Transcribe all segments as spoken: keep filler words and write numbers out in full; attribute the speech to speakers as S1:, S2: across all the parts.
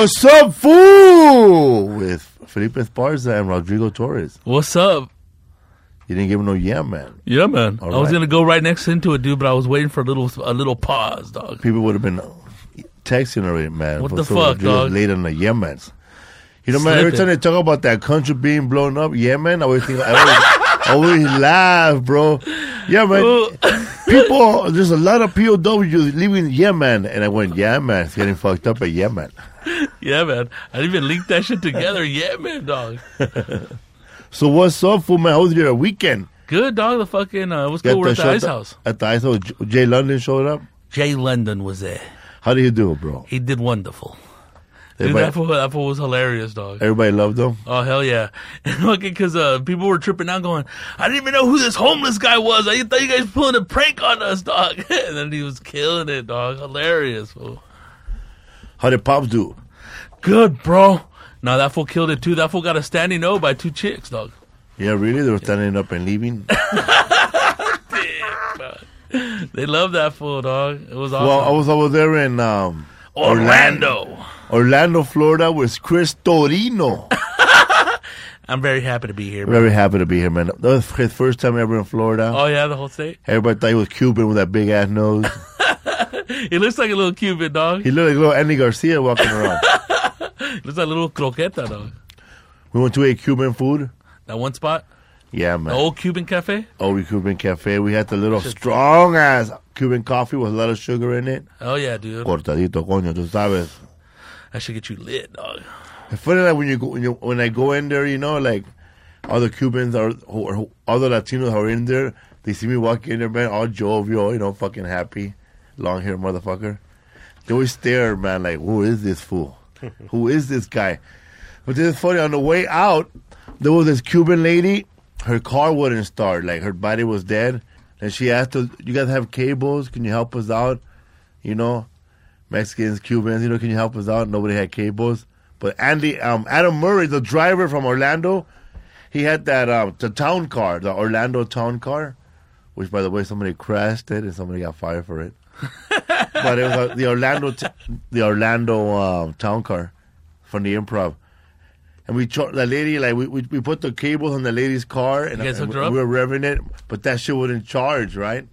S1: What's up, fool? With Felipe Esparza and Rodrigo Torres.
S2: What's up?
S1: You didn't give him no yeah, man.
S2: Yeah, man.
S1: All
S2: I was
S1: right.
S2: gonna go right next into it, dude, but I was waiting for a little a little pause, dog.
S1: People would have been texting already, man.
S2: What
S1: for
S2: the
S1: so
S2: fuck,
S1: Rodrigo's
S2: dog?
S1: late on the yeah, man. You know, man, every time they talk about that country being blown up, yeah, man, I always think, I always, always laugh, bro. Yeah, man. People, there's a lot of P O Ws leaving Yemen. And I went, yeah, man, it's getting fucked up at Yemen.
S2: Yeah, man. I didn't even link that shit together. Yeah, man, dog.
S1: So what's up, fool, man? How was your weekend?
S2: Good, dog. The fucking, uh, what's good? We're at the Ice House.
S1: At the Ice House, Jay London showed up?
S2: Jay London was there.
S1: How did he do, bro?
S2: He did wonderful. Dude,
S1: Everybody,
S2: that fool, that fool was hilarious, dog.
S1: everybody loved him?
S2: Oh, hell yeah. Because uh, people were tripping out going, I didn't even know who this homeless guy was. I thought you guys were pulling a prank on us, dog. And then he was killing it, dog. Hilarious, fool.
S1: How did Pops do?
S2: Good, bro. No, that fool killed it, too. That fool got a standing O by two chicks, dog.
S1: Yeah, really? They were standing up and leaving?
S2: They love that fool, dog. It was awesome.
S1: Well, I was over there in um,
S2: Orlando.
S1: Orlando, Florida with Chris Torino.
S2: I'm very happy to be here, man.
S1: Very happy to be here, man. That was his first time ever in Florida.
S2: Oh, yeah, the whole state?
S1: Everybody thought he was Cuban with that big-ass nose.
S2: He looks like a little Cuban, dog.
S1: He looked like a little Andy Garcia walking around.
S2: Looks like a little croqueta, dog.
S1: We went to a Cuban food.
S2: That one spot?
S1: Yeah,
S2: The
S1: man.
S2: old Cuban cafe?
S1: Old Cuban Cafe. We had the little strong-ass Cuban coffee with a lot of sugar in it.
S2: Oh, yeah, dude.
S1: Cortadito, coño, tú sabes.
S2: That should get you lit, dog.
S1: It's funny that when you go, when, you, when I go in there, you know, like other Cubans or, or other Latinos are in there, they see me walk in there, man, all jovial, you know, fucking happy, long hair motherfucker. They always stare, man, like, who is this fool? Who is this guy? But it's funny, on the way out, there was this Cuban lady, her car wouldn't start, like her body was dead, and she asked us, you guys have cables? Can you help us out? You know? Mexicans, Cubans, you know, can you help us out? Nobody had cables. But Andy, um, Adam Murray, the driver from Orlando, he had that um, the town car, the Orlando town car, which, by the way, somebody crashed it and somebody got fired for it. But it was uh, the Orlando, t- the Orlando um, town car from the Improv, and we char- the lady like we, we we put the cables on the lady's car and,
S2: You guys
S1: and
S2: hooked
S1: we,
S2: her up?
S1: we were revving it, but that shit wouldn't charge, right?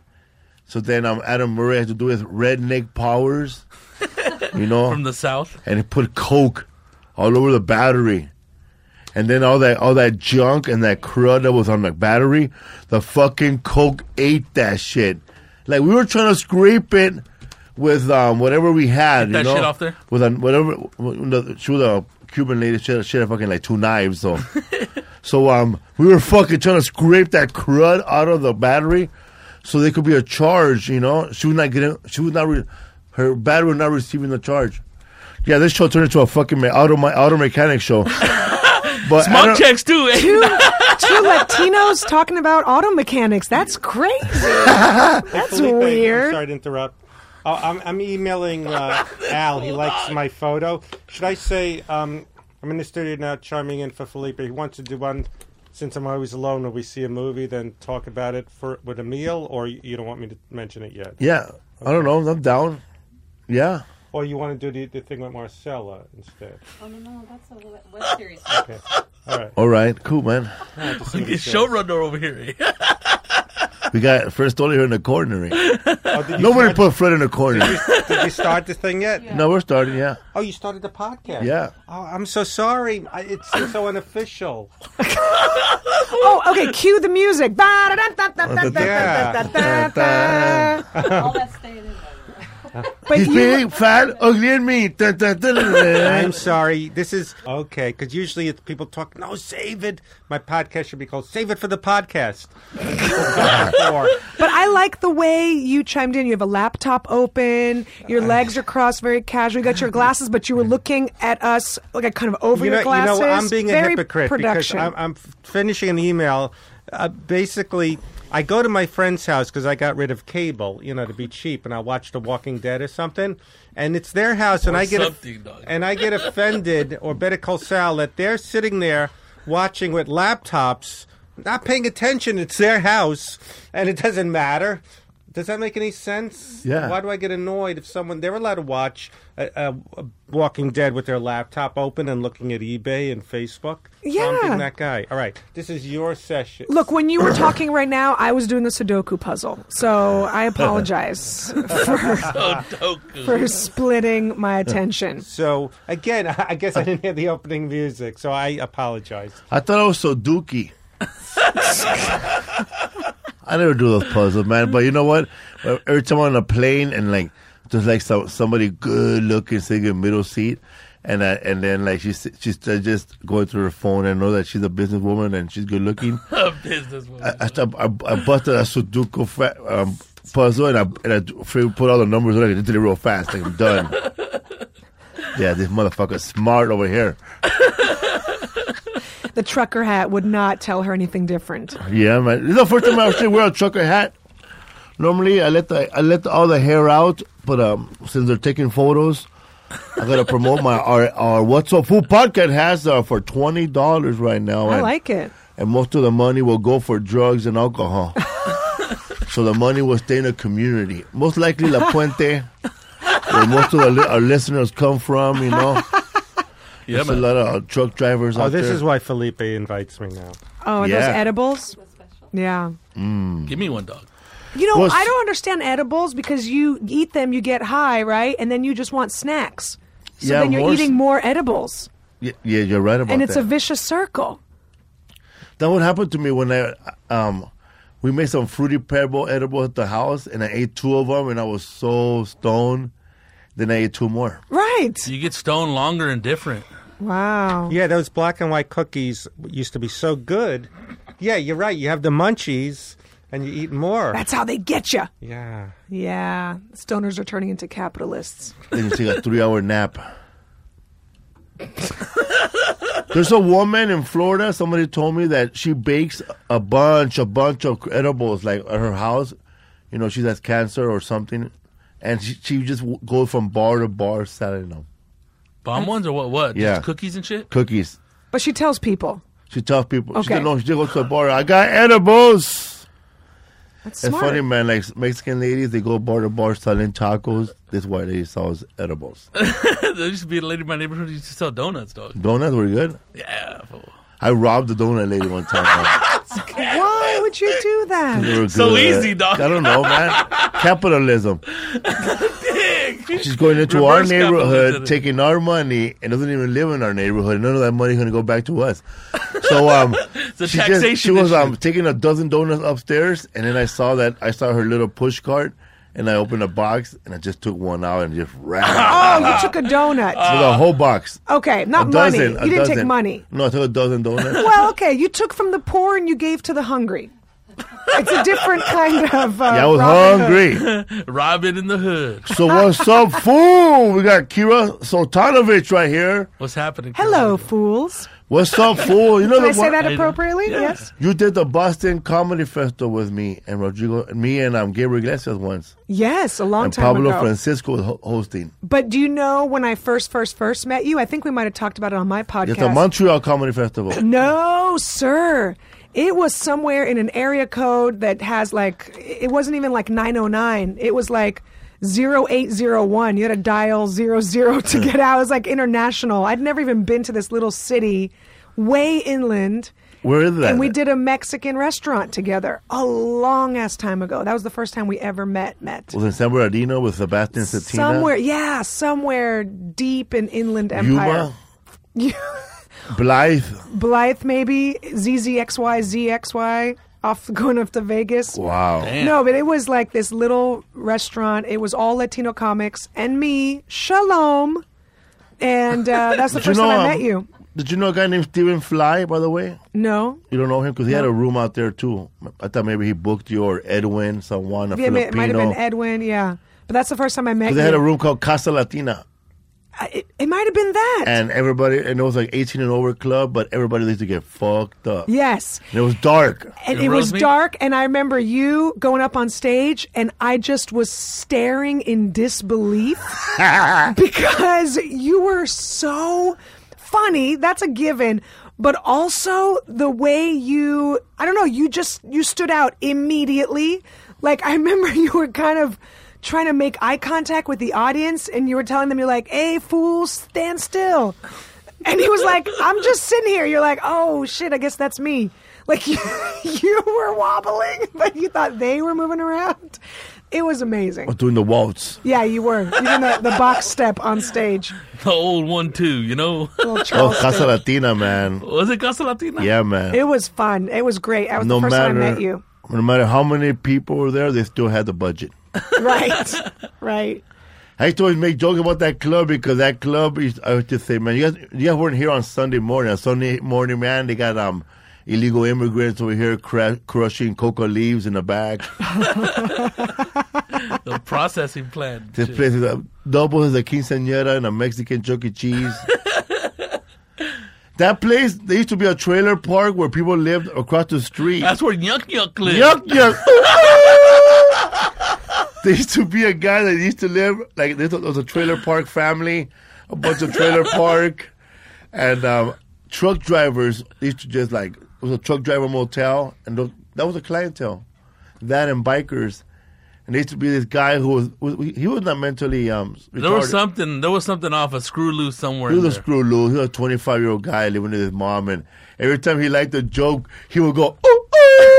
S1: So then um, Adam Murray had to do his redneck powers, you know,
S2: From the South?
S1: and he put coke all over the battery. And then all that all that junk and that crud that was on the battery, the fucking coke ate that shit. Like, we were trying to scrape it with um, whatever we had,
S2: Get
S1: you
S2: that
S1: know?
S2: shit off there?
S1: With a, whatever, the, she was a Cuban lady, she had, she had fucking like two knives, so. so um, we were fucking trying to scrape that crud out of the battery so there could be a charge, you know? She was not getting, she was not, re- her battery was not receiving the charge. Yeah, this show turned into a fucking me- auto, my, auto mechanic show. But
S2: Smog checks, too, eh?
S3: Two, two Latinos talking about auto mechanics. That's crazy. That's
S4: Felipe,
S3: weird.
S4: I'm sorry to interrupt. Uh, I'm, I'm emailing uh, Al. He likes my photo. Should I say um, I'm in the studio now, chiming in for Felipe. He wants to do one. Since I'm always alone, when we see a movie, then talk about it for with a meal, or you don't want me to mention it yet?
S1: Yeah, I don't know. I'm down. Yeah.
S4: Or you want to do the, the thing with Marcella instead?
S5: Oh, no, no, that's a web web series.
S4: Okay. All right.
S1: All right. Cool, man.
S4: All right, just see what he says.
S2: Showrunner over here, eh?
S1: We got first only here in the corner. eh?
S4: Oh, did you
S1: Nobody
S4: start,
S1: put Fred in the corner.
S4: Did you start the thing yet?
S5: Yeah.
S1: No, we're starting, yeah.
S4: Oh, you started the podcast?
S1: Yeah.
S4: Oh, I'm so sorry. I, it's so unofficial.
S3: Oh, okay. Cue the music. Ba-da-da-da-da-da-da-da-da-da.
S5: All that staying in there.
S3: But
S1: He's
S3: you,
S1: big, fat, ugly, and mean. Dun, dun, dun, dun, dun.
S4: I'm sorry. This is okay because usually it's people talk. No, save it. My podcast should be called "Save It for the Podcast."
S3: but I like the way you chimed in. You have a laptop open. Your legs are crossed, very casual. You got your glasses, but you were looking at us like a kind of over
S4: you know,
S3: your glasses.
S4: You know, I'm being a
S3: very
S4: hypocrite
S3: production.
S4: because I'm, I'm finishing an email. Uh, basically, I go to my friend's house because I got rid of cable, you know, to be cheap, and I watch The Walking Dead or something. And it's their house, and
S2: Or
S4: I get
S2: something, dog.
S4: and I get offended, or Better Call Saul, that they're sitting there watching with laptops, not paying attention. It's their house, and it doesn't matter. Does that make any sense?
S1: Yeah.
S4: Why do I get annoyed if someone they're allowed to watch uh, uh, Walking Dead with their laptop open and looking at eBay and Facebook? So I'm
S3: Yeah.
S4: being that guy. All right, this is your session.
S3: Look, when you were talking right now, I was doing the Sudoku puzzle, so I apologize for,
S2: Oh, Doku.
S3: for splitting my attention.
S4: So again, I guess I didn't hear the opening music, so I apologize.
S1: I thought I was so dookie. I never do those puzzles, man. But you know what? Every time I'm on a plane and like there's like some, somebody good looking sitting in middle seat, and I, and then like she's she's just going through her phone and know that she's a businesswoman and she's good looking.
S2: A businesswoman.
S1: I, I, start- I, I busted a Sudoku fa- um, puzzle and I and I put all the numbers on it and did it real fast. Like I'm done. Yeah, this motherfucker's smart over here.
S3: The trucker hat would not tell her anything different.
S1: Yeah, man. This is the first time I actually wear a trucker hat. Normally, I let the I let all the hair out, but um, since they're taking photos, I gotta promote my our, our What's Up Food podcast hats uh, for twenty dollars right now.
S3: I
S1: and,
S3: like it.
S1: and most of the money will go for drugs and alcohol. So the money will stay in the community. Most likely La Puente, where most of the li- our listeners come from. You know,
S2: Yeah,
S1: there's a
S2: man.
S1: lot of uh, truck drivers
S4: Oh,
S1: out
S4: this
S1: there.
S4: is why Felipe invites me now.
S3: Oh, are
S1: Yeah.
S3: those edibles?
S5: So special.
S3: Yeah.
S2: Give me one, dog.
S3: You know,
S1: Well,
S3: I
S1: s-
S3: don't understand edibles because you eat them, you get high, right? And then you just want snacks. So
S1: Yeah,
S3: then you're
S1: more s-
S3: eating more edibles.
S1: Yeah, yeah, you're right about
S3: And it's
S1: that.
S3: a vicious circle.
S1: That would happen to me when I um we made some fruity pebble edible at the house and I ate two of them and I was so stoned. Then I ate two more.
S3: Right.
S2: You get stoned longer and different.
S3: Wow.
S4: Yeah, those black and white cookies used to be so good. Yeah, you're right. You have the munchies and you eat more.
S3: That's how they get you.
S4: Yeah.
S3: Yeah. Stoners are turning into capitalists.
S1: Then you take a three-hour nap. There's a woman in Florida. Somebody told me that she bakes a bunch, a bunch of edibles, like at her house. You know, she has cancer or something, and she, she just w- goes from bar to bar selling them.
S2: Bomb ones or what? What?
S1: Yeah.
S2: Just cookies and shit?
S1: Cookies.
S3: But she tells people.
S1: She tells people. She
S3: Okay.
S1: said, no, she just goes to the bar. I got edibles.
S3: That's
S1: It's
S3: smart.
S1: funny, man. Like Mexican ladies, they go bar to bar selling tacos. This white lady sells edibles.
S2: There used to be a lady in my neighborhood who used to sell donuts, dog.
S1: Donuts were good.
S2: Yeah. fool.
S1: I robbed the donut lady one time. Man.
S3: Why would you do
S1: They
S3: that?
S1: were
S2: So
S1: good.
S2: easy, dog.
S1: I don't know, man. Capitalism. She's going into
S2: Reverse
S1: our neighborhood,
S2: capitalism.
S1: taking our money, and doesn't even live in our neighborhood. None of that money is going to go back to us. So um,
S2: a
S1: she
S2: taxation
S1: just she was
S2: issue.
S1: um taking a dozen donuts upstairs, and then I saw that I saw her little push cart, and I opened a box, and I just took one out and just ran
S3: Oh, you took a donut.
S1: with a whole box.
S3: Okay,
S1: A
S3: not
S1: dozen.
S3: money.
S1: a
S3: You didn't
S1: dozen.
S3: take money.
S1: No, I took a dozen donuts.
S3: Well, okay, you took from the poor and you gave to the hungry. It's a different kind of. Uh,
S1: Yeah, I was
S3: Robin Hood.
S1: hungry.
S2: Robin in the hood.
S1: So what's up, fool? We got Kira Sultanovich right here.
S2: What's happening?
S3: Hello, fools.
S1: What's up, fool? You know
S3: Did I
S1: the
S3: say
S1: one-
S3: that
S2: I-
S3: appropriately?
S2: Yeah.
S3: Yes.
S1: You did the Boston Comedy Festival with me and Rodrigo, me and um, Gabriel Iglesias once,
S3: Yes, a long
S1: and
S3: time
S1: Pablo
S3: ago.
S1: Francisco was ho- hosting.
S3: But do you know when I first, first, first met you? I think we might have talked about it on my podcast.
S1: It's a Montreal Comedy Festival.
S3: No, sir. It was somewhere in an area code that has like, it wasn't even like nine oh nine. It was like zero eight zero one. You had to dial zero zero to get out. It was like international. I'd never even been to this little city way inland.
S1: Where is that?
S3: And we did a Mexican restaurant together a long ass time ago. That was the first time we ever met. Met
S1: Was in San Bernardino with Sebastian Cetina.
S3: somewhere, yeah, somewhere deep in Inland Empire.
S1: Yuma, Blythe.
S3: Blythe, maybe Z Z X Y Z X Y, off going up to Vegas.
S1: Wow.
S2: Damn.
S3: No, but it was like this little restaurant. It was all Latino comics and me, Shalom, and uh, that's the
S1: Did you
S3: first
S1: know,
S3: time I
S1: um,
S3: met you.
S1: Did you know a guy named Stephen Fly, by the way?
S3: No,
S1: You don't know him? Because he had
S3: No.
S1: a room out there, too. I thought maybe he booked you or Edwin, someone, a
S3: yeah, it
S1: Filipino.
S3: might have been Edwin. Yeah, but that's the first time I met
S1: Because
S3: you.
S1: they had a room called Casa Latina.
S3: I- It, it might have been that.
S1: And everybody, and it was like eighteen and over club, but everybody used to get fucked up.
S3: yes.
S1: And it was dark.
S3: And
S2: You
S3: it was
S2: roast me?
S3: dark, and I remember you going up on stage, and I just was staring in disbelief because you were so funny. That's a given. But also the way you, I don't know, you just, you stood out immediately. Like, I remember you were kind of trying to make eye contact with the audience, and you were telling them, you're like, hey, fools, stand still. And he was like, I'm just sitting here. You're like, oh, shit, I guess that's me. Like, you, you were wobbling, but you thought they were moving around. It was amazing.
S1: Or doing the waltz.
S3: Yeah, you were. You did the, the box step on stage.
S2: The old one, too, you know?
S3: Little
S1: Oh,
S3: Charles
S1: Casa
S3: step.
S1: Latina, man.
S2: Was it Casa Latina?
S1: Yeah, man.
S3: It was fun. It was great. That was
S1: no
S3: the first
S1: matter,
S3: time I met you.
S1: No matter how many people were there, they still had the budget.
S3: Right. Right.
S1: I used to always make jokes about that club because that club, is, I used to say, man, you guys, you guys weren't here on Sunday morning. On Sunday morning, man, they got um illegal immigrants over here cra- crushing coca leaves in the bag.
S2: The processing plant.
S1: This place is a, double as a quinceañera and a Mexican Chuck E. Cheese. That place, there used to be a trailer park where people lived across the street.
S2: That's where Yuck Yuck lived.
S1: Yuck, yuck. There used to be a guy that used to live, like, there was a trailer park family, a bunch of trailer park, and um, truck drivers used to just, like, it was a truck driver motel, and those, that was a clientele. That and bikers. And there used to be this guy who was, was he was not mentally um, retarded.
S2: There was something. There was something off a screw loose somewhere.
S1: He was
S2: in
S1: a
S2: there.
S1: screw loose. He was a twenty-five-year-old guy living with his mom, and every time he liked a joke, he would go, ooh, ooh.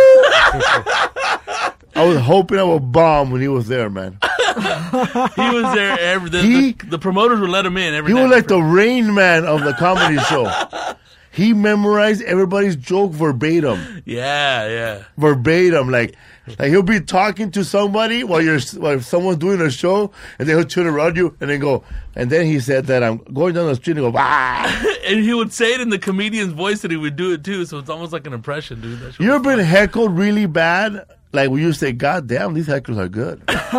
S1: I was hoping I would bomb when he was there, man.
S2: He was there every. The,
S1: He-
S2: the, the promoters would let him in every.
S1: He was
S2: night.
S1: like the Rain Man of the comedy show. He memorized everybody's joke verbatim.
S2: Yeah, yeah.
S1: Verbatim. Like, like he'll be talking to somebody while you're while someone's doing a show, and then he'll turn around you and then go. And then he said that I'm going down the street and go, ah.
S2: And he would say it in the comedian's voice that he would do it too. So it's almost like an impression, dude. That shit
S1: You
S2: was
S1: ever been heckled really bad? Like when you say, God damn, these hecklers are good.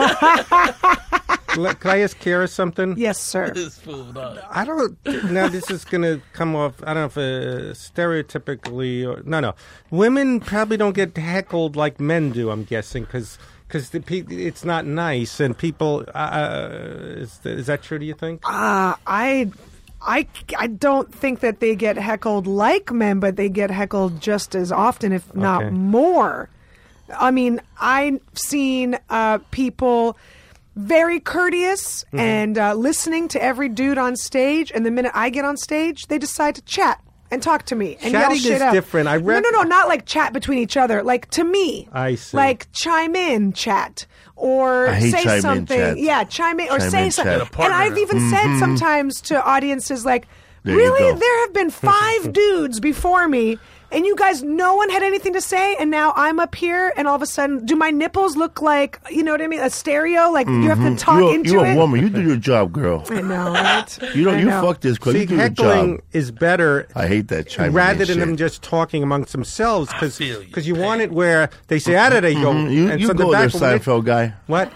S4: Le- Can I ask Kara something?
S3: Yes, sir.
S2: This fool, dog.
S4: I don't. Now this is going to come off. I don't know if uh, stereotypically or no, no. Women probably don't get heckled like men do. I'm guessing because because pe- it's not nice and people. Uh, is, is that true? Do you think?
S3: Uh, I, I, I don't think that they get heckled like men, but they get heckled just as often, if not
S4: Okay.
S3: more. I mean, I've seen uh, people very courteous
S4: Mm-hmm.
S3: and uh, listening to every dude on stage, and the minute I get on stage, they decide to chat and talk to me and
S4: Chatting
S3: yell shit
S4: is
S3: up.
S4: different. I read-
S3: no, no, no, not like chat between each other. Like to me,
S4: I see.
S3: like chime in, chat, or
S1: I hate
S3: say
S1: chime in
S3: something.
S1: chat.
S3: Yeah, chime in or
S1: Chime
S3: say
S1: in
S3: something.
S1: chat.
S3: And I've even
S1: Mm-hmm.
S3: said sometimes to audiences like,
S1: There you
S3: really,
S1: go.
S3: there have been five dudes before me. And you guys, no one had anything to say, and now I'm up here, and all of a sudden, do my nipples look like, you know what I mean, a stereo? Like you have to talk
S1: You're,
S3: into
S1: you're
S3: it.
S1: a woman. You do your job, girl.
S3: I know, right?
S1: You don't.
S3: I
S1: You
S3: know.
S1: fuck this club.
S4: See,
S1: You do your
S4: heckling
S1: job.
S4: is better.
S1: I hate that chime
S4: rather
S1: in
S4: than
S1: shit.
S4: them just talking amongst themselves, because
S2: feel you,
S4: you want it where they say, "Ah, there you go,"
S1: Mhm. You,
S4: and
S1: you
S4: so the
S1: go there,
S4: back when they-
S1: Seinfeld guy.
S4: What?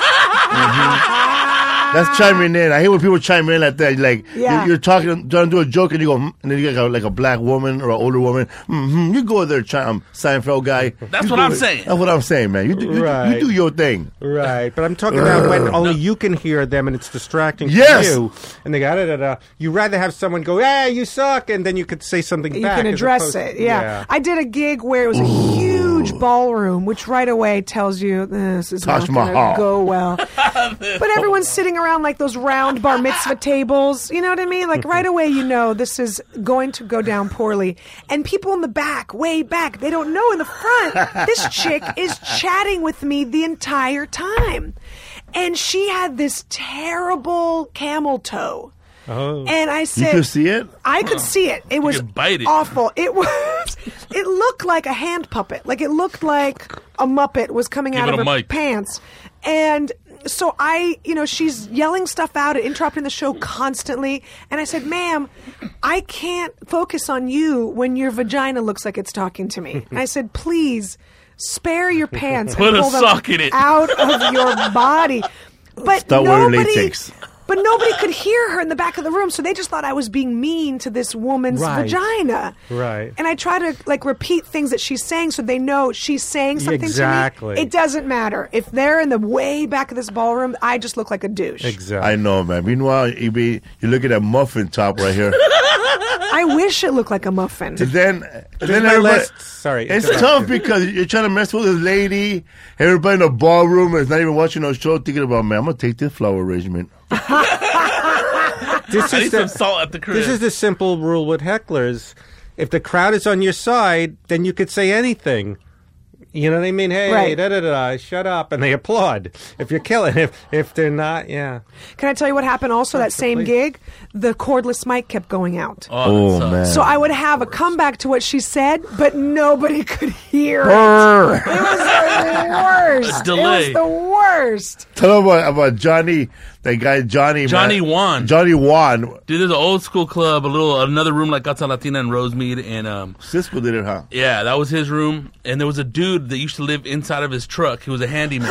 S1: That's chiming in. I hate when people chime in like that. Like
S3: Yeah.
S1: you're, you're talking, trying to do a joke, and you go, mm, and then you got like a black woman or an older woman. Mm-hmm, you go there, chime, Seinfeld guy.
S2: That's
S1: You
S2: what
S1: go
S2: I'm
S1: there.
S2: saying.
S1: That's what I'm saying, man. You do, you,
S4: Right.
S1: you do your thing.
S4: Right, but I'm talking about when only you can hear them and it's distracting
S1: Yes.
S4: to you. And they got it. You rather have someone go, "Hey, you suck," and then you could say something
S3: You
S4: back.
S3: can
S4: as
S3: address
S4: opposed-
S3: it. Yeah. I did a gig where it was a huge ballroom, which right away tells you this is
S1: Taj
S3: not going
S1: Mahal.
S3: to go well. But everyone's sitting around like those round bar mitzvah tables. You know what I mean? Like right away, you know this is going to go down poorly. And people in the back, way back, they don't know in the front. This chick is chatting with me the entire time. And she had this terrible camel toe.
S4: Oh.
S3: And I
S1: You
S3: said,
S1: can see it.
S3: I could see it. It was
S2: could bite it.
S3: awful. It was. It looked like a hand puppet. Like it looked like a Muppet was coming
S2: Give
S3: out
S2: it
S3: of
S2: a
S3: her
S2: mic.
S3: pants. And so I, you know, she's yelling stuff out and interrupting the show constantly. And I said, "Ma'am, I can't focus on you when your vagina looks like it's talking to me." And I said, "Please spare your pants
S2: Put
S3: and
S2: a
S3: pull them
S2: sock in it."
S3: out of your body." But
S1: Stop wearing
S3: nobody.
S1: latex.
S3: But nobody could hear her in the back of the room, so they just thought I was being mean to this woman's
S4: Right.
S3: vagina.
S4: Right.
S3: And I try to like repeat things that she's saying so they know she's saying something
S4: Exactly.
S3: to me. It doesn't matter. If they're in the way back of this ballroom, I just look like a douche.
S4: Exactly.
S1: I know, man. Meanwhile, you be you look at that muffin top right here.
S3: I wish it looked like a muffin.
S1: And then, and
S4: This
S1: then
S4: is my
S1: everybody,
S4: last- sorry.
S1: it's
S4: interrupt
S1: tough
S4: you.
S1: because you're trying to mess with this lady. Everybody in the ballroom is not even watching no show, thinking about, man, I'm gonna take this flower arrangement.
S4: This
S2: I
S4: is
S2: need some
S4: the,
S2: salt at the crib.
S4: this is the simple rule with hecklers. If the crowd is on your side, then you could say anything. You know what I mean? Hey,
S3: Right.
S4: da da da, shut up, and they applaud. If you're killing, if if they're not, yeah.
S3: Can I tell you what happened also that same
S4: please.
S3: gig? The cordless mic kept going out.
S2: Oh, that
S1: Oh,
S2: sucks.
S1: man.
S3: So I would have a comeback to what she said, but nobody could hear it.
S1: Brr.
S3: It was the worst.
S2: A delay.
S3: It was the worst.
S1: Tell them about, about Johnny, that guy Johnny.
S2: Johnny
S1: man.
S2: Juan.
S1: Johnny Juan.
S2: Dude, there's an old school club, a little another room like Casa Latina in Rosemead, and um,
S1: Cisco did it, huh?
S2: yeah, that was his room. And there was a dude that used to live inside of his truck. He was a handyman,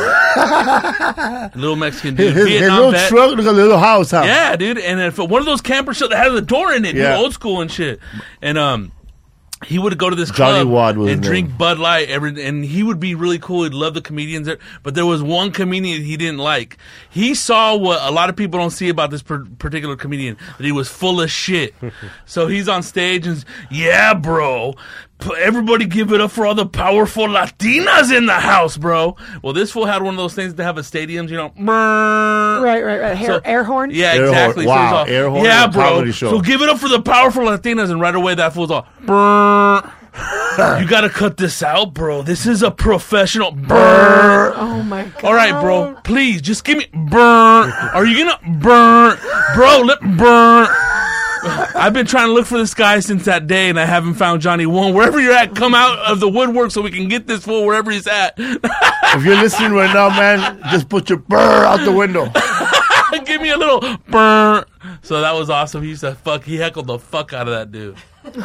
S2: a little Mexican dude,
S1: His, his
S2: Vietnam
S1: little
S2: vet.
S1: truck, look like a little house, huh?
S2: Yeah, dude, and if one of those campers that had the door in it, dude,
S1: Yeah.
S2: old school and shit, and um. He would go to this
S1: Johnny
S2: club
S1: Wad was
S2: and
S1: his
S2: drink
S1: name.
S2: Bud Light every, and he would be really cool. He'd love the comedians there, but there was one comedian he didn't like. He saw what a lot of people don't see about this per- particular comedian, that he was full of shit. So he's on stage and, yeah, bro, p- everybody give it up for all the powerful Latinas in the house, bro. Well, this fool had one of those things to have at stadiums, you know, brrr.
S3: Right, right, right. Hair,
S2: So-
S3: air horn.
S2: Yeah,
S1: Air
S2: exactly.
S1: horn.
S2: So he's
S1: Wow,
S2: all,
S1: air horn
S2: yeah,
S1: on a
S2: bro.
S1: comedy show.
S2: So give it up for the powerful Latinas, and right away that fool's all, "Brr. You gotta cut this out, bro. This is a professional." Brr.
S3: Oh my god.
S2: All right, bro. Please, just give me burn. Are you gonna burn, bro? Let burn. I've been trying to look for this guy since that day, and I haven't found Johnny One. Wherever you're at, come out of the woodwork so we can get this fool wherever he's at.
S1: If you're listening right now, man, just put your brr out the window.
S2: Give me a little burn. So that was awesome. He used to fuck. He heckled the fuck out of that dude.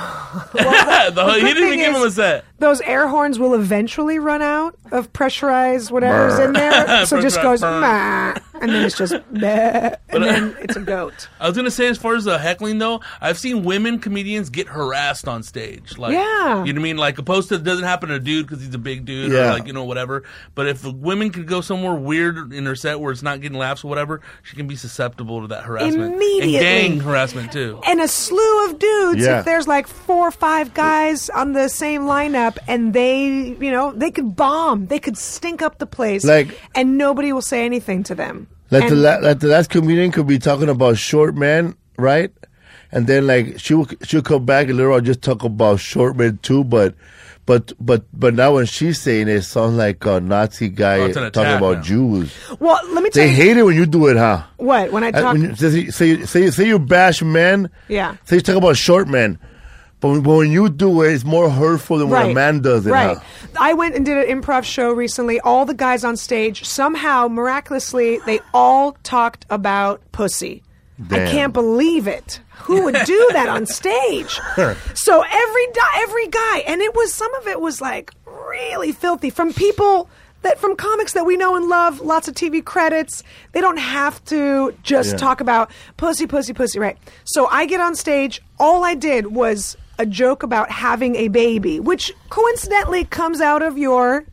S2: The- he
S3: good
S2: didn't even
S3: thing
S2: give him a
S3: is-
S2: set.
S3: Those air horns will eventually run out of pressurized whatever's in there. So it just goes,
S2: Brr.
S3: "Mah," and then it's just, "Meh," and then it's a goat.
S2: I was gonna say, as far as the heckling though, I've seen women comedians get harassed on stage. Like,
S3: Yeah.
S2: you know what I mean? Like, opposed to it doesn't happen to a dude because he's a big dude, or
S1: Yeah.
S2: like you know whatever. But if a women could go somewhere weird in her set where it's not getting laughs or whatever, she can be susceptible to that harassment.
S3: Immediately.
S2: And gang harassment too.
S3: And a slew of dudes,
S1: Yeah.
S3: if there's like four or five guys on the same lineup and they, you know, they could bomb, they could stink up the place,
S1: Like-
S3: and nobody will say anything to them.
S1: Like the,
S3: And-
S1: la- like the last comedian could be talking about short men, right? And then like she will she'll come back and later on just talk about short men too, but but but but now when she's saying it, it sounds like a Nazi guy
S2: Oh, it's an
S1: talking
S2: attack
S1: about
S2: now.
S1: Jews.
S3: well, let me tell
S1: They
S3: you
S1: hate it when you do it, huh?
S3: what when I
S1: Uh,
S3: talk.
S1: when you, say, say, say, say you bash men,
S3: Yeah.
S1: say you talk about short men, but when, but when you do it, it's more hurtful than when a man does it.
S3: Right.
S1: Huh?
S3: I went and did an improv show recently. All the guys on stage, somehow, miraculously, they all talked about pussy. I
S1: Damn.
S3: can't believe it. Who would do that on stage? So every di- every guy, and it was some of it was like really filthy from people that from comics that we know and love. Lots of T V credits. They don't have to just
S1: Yeah.
S3: talk about pussy, pussy, pussy. Right. So I get on stage. All I did was a joke about having a baby, which coincidentally comes out of your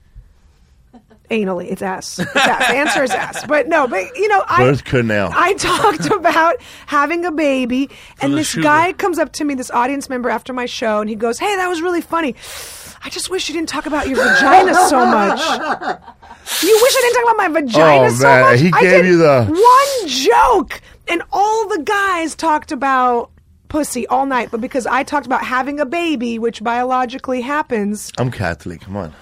S3: anally. It's ass. It's ass. The answer is ass. But no, but you know, I
S1: Birth canal.
S3: I talked about having a baby, and
S2: the
S3: this
S2: sugar.
S3: guy comes up to me, this audience member after my show, and he goes, "Hey, that was really funny. I just wish you didn't talk about your vagina so much." You wish I didn't talk about my vagina
S1: Oh,
S3: so
S1: man,
S3: much?
S1: he
S3: I
S1: gave
S3: did
S1: you the-
S3: one joke, and all the guys talked about pussy all night, but because I talked about having a baby, which biologically happens,
S1: I'm Catholic. Come on.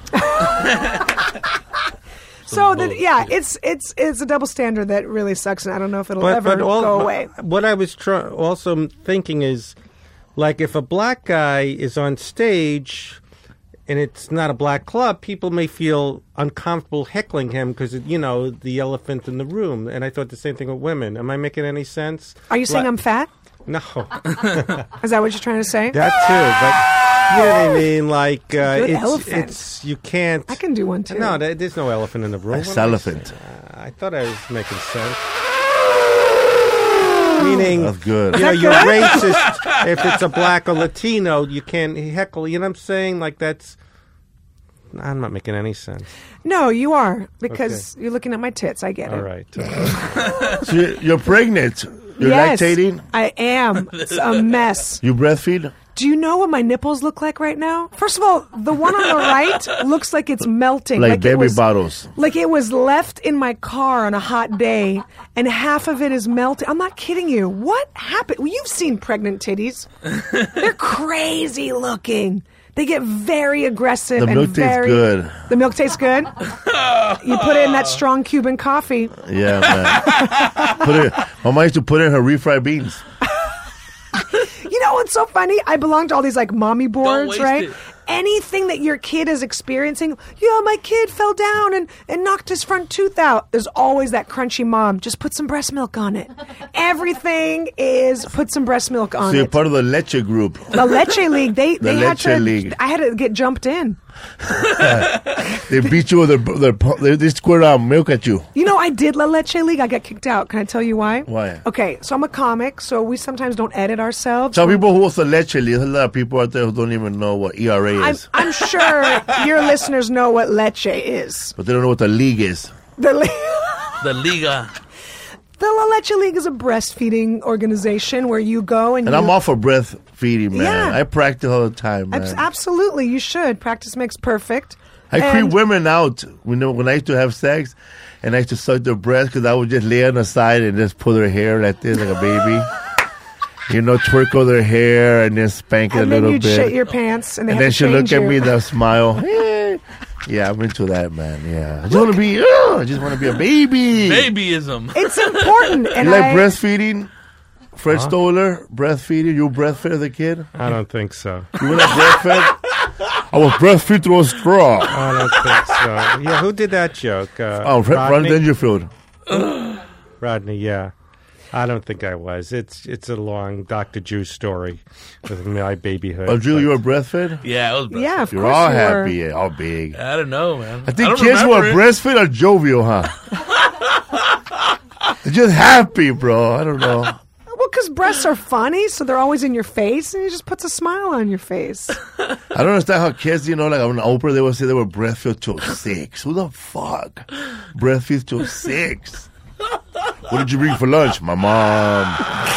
S3: so that yeah, it's it's it's a double standard that really sucks, and I don't know if it'll
S4: But,
S3: ever
S4: but all,
S3: go away.
S4: what I was try- also thinking is, like, if a black guy is on stage and it's not a black club, people may feel uncomfortable heckling him because, you know, the elephant in the room. And I thought the same thing with women. Am I making any sense?
S3: Are you saying
S4: Bla-
S3: I'm fat?
S4: No,
S3: Is that what you're trying to say?
S4: that too. But you know what I mean? Like, uh,
S3: Good
S4: it's,
S3: elephant.
S4: it's you can't.
S3: I can do one too.
S4: No, there, there's no elephant in the room.
S1: That's
S4: What am I
S1: elephant.
S4: saying? Uh, I thought I was making sense. Meaning,
S1: That's good.
S4: you know,
S3: that
S4: you're
S3: good?
S4: racist if it's a black or Latino. You can't heckle. You know what I'm saying? Like, that's. I'm not making any sense.
S3: No, you are because you're looking at my tits. I get
S4: All
S3: it.
S4: right.
S1: So you're, you're pregnant. You're
S3: yes,
S1: lactating?
S3: I am. It's a mess.
S1: You breastfeed?
S3: Do you know what my nipples look like right now? First of all, the one on the right looks like it's melting.
S1: Like,
S3: it
S1: baby
S3: was,
S1: bottles.
S3: Like it was left in my car on a hot day, and half of it is melting. I'm not kidding you. What happened? Well, you've seen pregnant titties. They're crazy looking. They get very aggressive
S1: The
S3: and
S1: milk tastes
S3: very.
S1: good.
S3: The milk tastes good. You put it in that strong Cuban coffee.
S1: Yeah, man. Put it. My mom used to put in her refried beans.
S3: You know what's so funny? I belong to all these like mommy boards,
S2: waste
S3: right?
S2: it.
S3: Anything that your kid is experiencing, yeah, my kid fell down and, and knocked his front tooth out. There's always that crunchy mom. Just put some breast milk on it. Everything is put some breast milk on
S1: So you're
S3: it.
S1: part of the Leche group.
S3: The Leche League, they,
S1: The
S3: they had
S1: Leche
S3: to.
S1: League.
S3: I had to get jumped in.
S1: They beat you with their, their, they, they squirt out milk at you.
S3: You know, I did La Leche League. I got kicked out. Can I tell you why?
S1: Why?
S3: Okay, so I'm a comic, so we sometimes don't edit ourselves.
S1: Some people who host the Leche League, there's a lot of people out there who don't even know what E R A
S3: I'm,
S1: is.
S3: I'm sure your listeners know what Leche is.
S1: But they don't know what the league is.
S3: The Le-
S2: The Liga.
S3: The La Leche League is a breastfeeding organization where you go and,
S1: And
S3: you...
S1: I'm all for breastfeeding, man.
S3: Yeah.
S1: I practice all the time, man.
S3: Abs- absolutely, you should. Practice makes perfect.
S1: I
S3: And-
S1: creep women out when, when I used to have sex, and I used to suck their breast because I would just lay on the side and just pull their hair like this, like a baby. You know, twerkle their hair and then spank it
S3: And
S1: a
S3: then
S1: little
S3: you'd
S1: bit.
S3: shit your pants, and they
S1: and
S3: have
S1: then
S3: to
S1: she look
S3: change
S1: at
S3: you.
S1: me, that smile. Eh. Yeah, I'm into that, man. Yeah, I just want to be. Uh, I just want to be a baby.
S2: Babyism.
S3: It's important. And
S1: You like
S3: I,
S1: breastfeeding? Fred Stoller, breastfeeding. You breastfed as a kid?
S4: I don't think so.
S1: You were not breastfed? I was breastfed through a straw.
S4: I don't think so. Yeah, who did that joke? Uh,
S1: Oh, Ron
S4: Rodney?
S1: Dangerfield.
S4: Rodney, yeah. I don't think I was. It's it's a long Doctor Jew story with my babyhood.
S1: Oh, Drew,
S4: but-
S1: you were breastfed?
S2: Yeah, it was breastfed.
S3: yeah, of
S1: You're
S3: course
S1: all
S3: you
S1: happy,
S3: were.
S1: yeah, all big.
S2: I don't know, man.
S1: I think
S2: don't
S1: kids who are
S2: remember it.
S1: breastfed are jovial, huh? They're just happy, bro. I don't know.
S3: Well, because breasts are funny, so they're always in your face, and it just puts a smile on your face.
S1: I don't understand how kids, you know, like on Oprah, they would say they were breastfed till six. Who the fuck breastfeeds till six? What did you bring for lunch? My mom.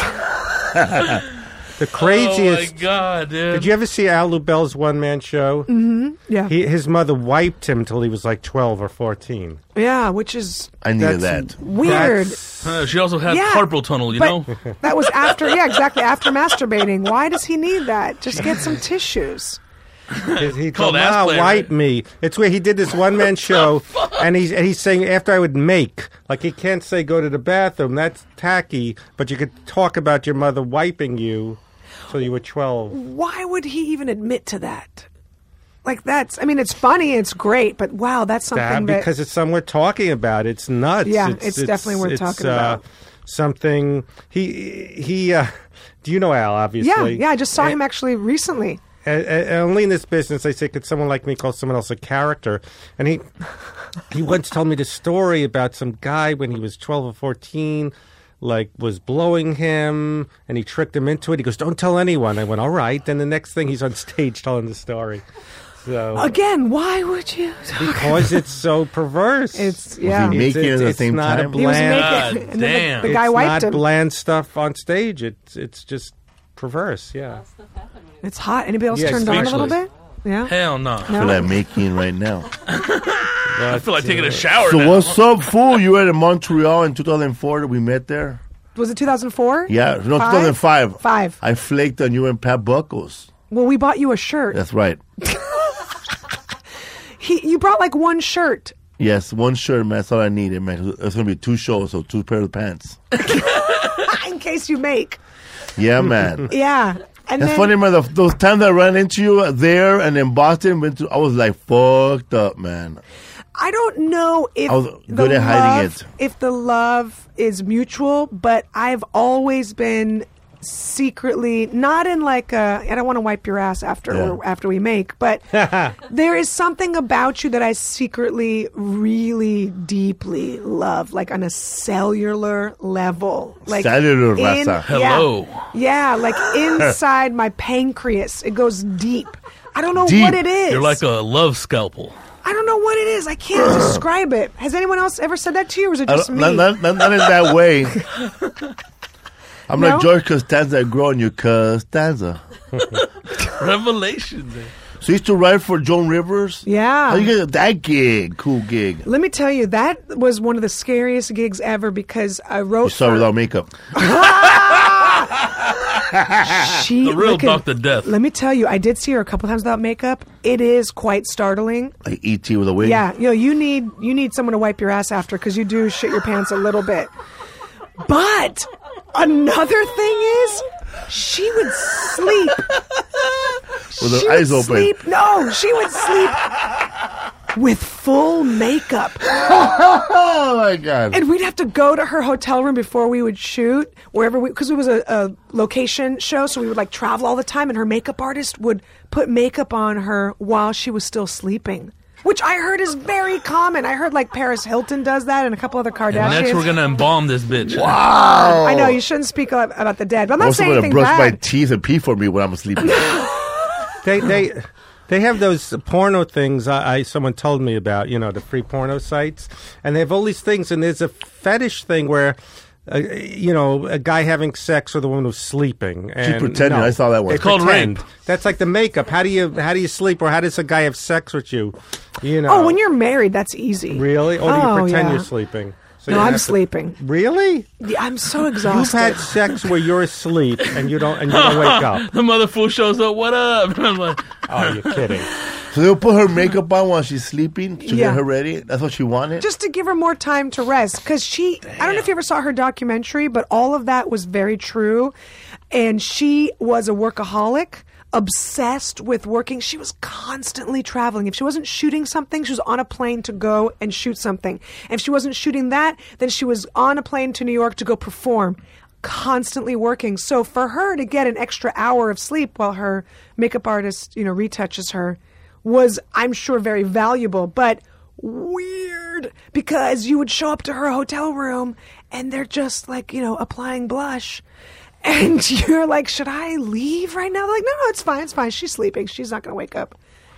S4: The
S2: Oh
S4: craziest.
S2: my god, dude.
S4: Did you ever see Al Lubell's one man show?
S3: Mm-hmm. Yeah,
S4: He, his mother wiped him till he was like twelve or fourteen.
S3: yeah, which is
S1: I needed
S4: That's-
S1: that.
S3: weird.
S4: That's-
S2: Uh, she also had
S3: Yeah,
S2: carpal tunnel, you
S3: but
S2: know?
S3: that was after, yeah, exactly, after masturbating. Why does he need that? Just get some tissues.
S4: He, he
S2: Called
S4: told
S2: ass
S4: Ma,
S2: play,
S4: wipe
S2: right?
S4: me. It's where he did this one man show, and he's and he's saying after I would make, like he can't say go to the bathroom. That's tacky, but you could talk about your mother wiping you till you were twelve.
S3: Why would he even admit to that? Like, that's, I mean, it's funny, it's great, but wow, that's something
S4: That,
S3: that...
S4: because it's something we're talking about. It's nuts.
S3: Yeah, it's definitely worth
S4: it's,
S3: talking
S4: uh,
S3: about.
S4: Something he he. Uh, do you know Al? Obviously,
S3: yeah, yeah, I just saw
S4: And-
S3: him actually recently.
S4: And, and only in this business, I say, could someone like me call someone else a character? And he he once told me this story about some guy when he was twelve or fourteen, like was blowing him, and he tricked him into it. He goes, "Don't tell anyone." I went, "All right." Then the next thing, he's on stage telling the story. So
S3: Again, why would you?
S4: because it's so perverse.
S3: It's, yeah.
S1: he making it at the
S4: it's
S1: same
S4: not
S1: time?
S4: A
S3: He was
S4: bland,
S2: God
S3: making, and then
S2: damn.
S3: the, the guy
S4: it's
S3: wiped
S4: not
S3: him.
S4: bland stuff on stage. It's it's just perverse. Yeah.
S5: Stuff happened when
S3: It's hot. Anybody else
S4: Yeah,
S3: turned on a little
S2: speechless.
S3: bit? Yeah.
S2: Hell no.
S1: I feel like making right now.
S2: I feel like taking a shower
S1: So
S2: now.
S1: what's up, fool? You were in Montreal in two thousand four that we met there?
S3: Was it two thousand four?
S1: Yeah, no,
S3: Five?
S1: two thousand five.
S3: Five.
S1: I flaked on you and Pat Buckles.
S3: Well, we bought you a shirt.
S1: That's right.
S3: He, you brought like one shirt.
S1: Yes, one shirt, man. That's all I needed, man. It's going to be two shows, so two pairs of pants.
S3: In case you make.
S1: Yeah, man.
S3: Yeah. And
S1: That's
S3: then,
S1: funny, man. The, those times I ran into you there and in Boston, went to, I was like fucked up, man.
S3: I don't know if
S1: I was
S3: the
S1: good at hiding
S3: love,
S1: it.
S3: if the love is mutual, but I've always been secretly not in like a I don't want to wipe your ass after
S1: Yeah.
S3: or after we make, but there is something about you that I secretly really deeply love, like on a cellular level, like
S1: Cellular,
S3: in-
S1: raza.
S2: Hello.
S3: yeah, yeah, like inside my pancreas, it goes deep. I don't know
S1: Deep.
S3: what it is.
S2: You're like a love scalpel.
S3: I don't know what it is. I can't describe it. Has anyone else ever said that to you, or is it
S1: I
S3: just
S1: don't-
S3: me?
S1: not, not, not, not in that way. I'm
S3: No?
S1: like George Costanza growing you Costanza.
S2: Revelations.
S1: So you used to write for Joan Rivers?
S3: Yeah.
S1: How you get that gig? Cool gig.
S3: Let me tell you, that was one of the scariest gigs ever because I wrote.
S1: You saw
S3: for-
S1: without makeup.
S3: She,
S2: The real
S3: look at-
S2: Doctor Death.
S3: Let me tell you, I did see her a couple times without makeup. It is quite startling.
S1: Like E T with a wig.
S3: Yeah, you know, you need you need someone to wipe your ass after because you do shit your pants a little bit. But another thing is, she would sleep
S1: With her
S3: she
S1: eyes
S3: would
S1: open.
S3: Sleep. No, she would sleep with full makeup.
S1: Oh my God.
S3: And we'd have to go to her hotel room before we would shoot, wherever we, because it was a, a location show, so we would like travel all the time, and her makeup artist would put makeup on her while she was still sleeping. Which I heard is very common. I heard like Paris Hilton does that and a couple other Kardashians.
S2: And next we're gonna embalm this bitch.
S1: Wow.
S3: I know, you shouldn't speak about about the dead, but I'm not
S1: Also
S3: saying
S1: going to
S3: anything
S1: brush my
S3: bad.
S1: teeth and pee for me when I'm sleeping.
S4: They they they have those porno things. I, I someone told me about. You know, the free porno sites, and they have all these things. And there's a fetish thing where. Uh, you know, a guy having sex with a woman who's sleeping. And
S1: pretending.
S4: no,
S1: I saw that one.
S4: they
S2: It's called
S4: pretend.
S2: rape.
S4: That's like the makeup. How do you how do you sleep, or how does a guy have sex with you? You know.
S3: Oh, when you're married, that's easy.
S4: really, or do you
S3: Oh,
S4: pretend
S3: yeah.
S4: you're sleeping? So
S3: No,
S4: you
S3: I'm
S4: have to-
S3: sleeping.
S4: Really?
S3: Yeah, I'm so
S4: You've
S3: exhausted.
S4: had sex where you're asleep and you don't and you don't wake up.
S2: The mother fool shows up. What up? I'm like,
S4: Oh, you're kidding.
S1: So they'll put her makeup on while she's sleeping to
S3: Yeah.
S1: get her ready. That's what she wanted.
S3: Just to give her more time to rest, because she, I don't know if you ever saw her documentary, but all of that was very true. And she was a workaholic, obsessed with working. She was constantly traveling. If she wasn't shooting something, she was on a plane to go and shoot something. And if she wasn't shooting that, then she was on a plane to New York to go perform. Constantly working. So for her to get an extra hour of sleep while her makeup artist, you know, retouches her was, I'm sure, very valuable, but weird because you would show up to her hotel room and they're just like, you know, applying blush. And you're like, should I leave right now? They're like, no, no, it's fine. It's fine. She's sleeping. She's not going to wake up.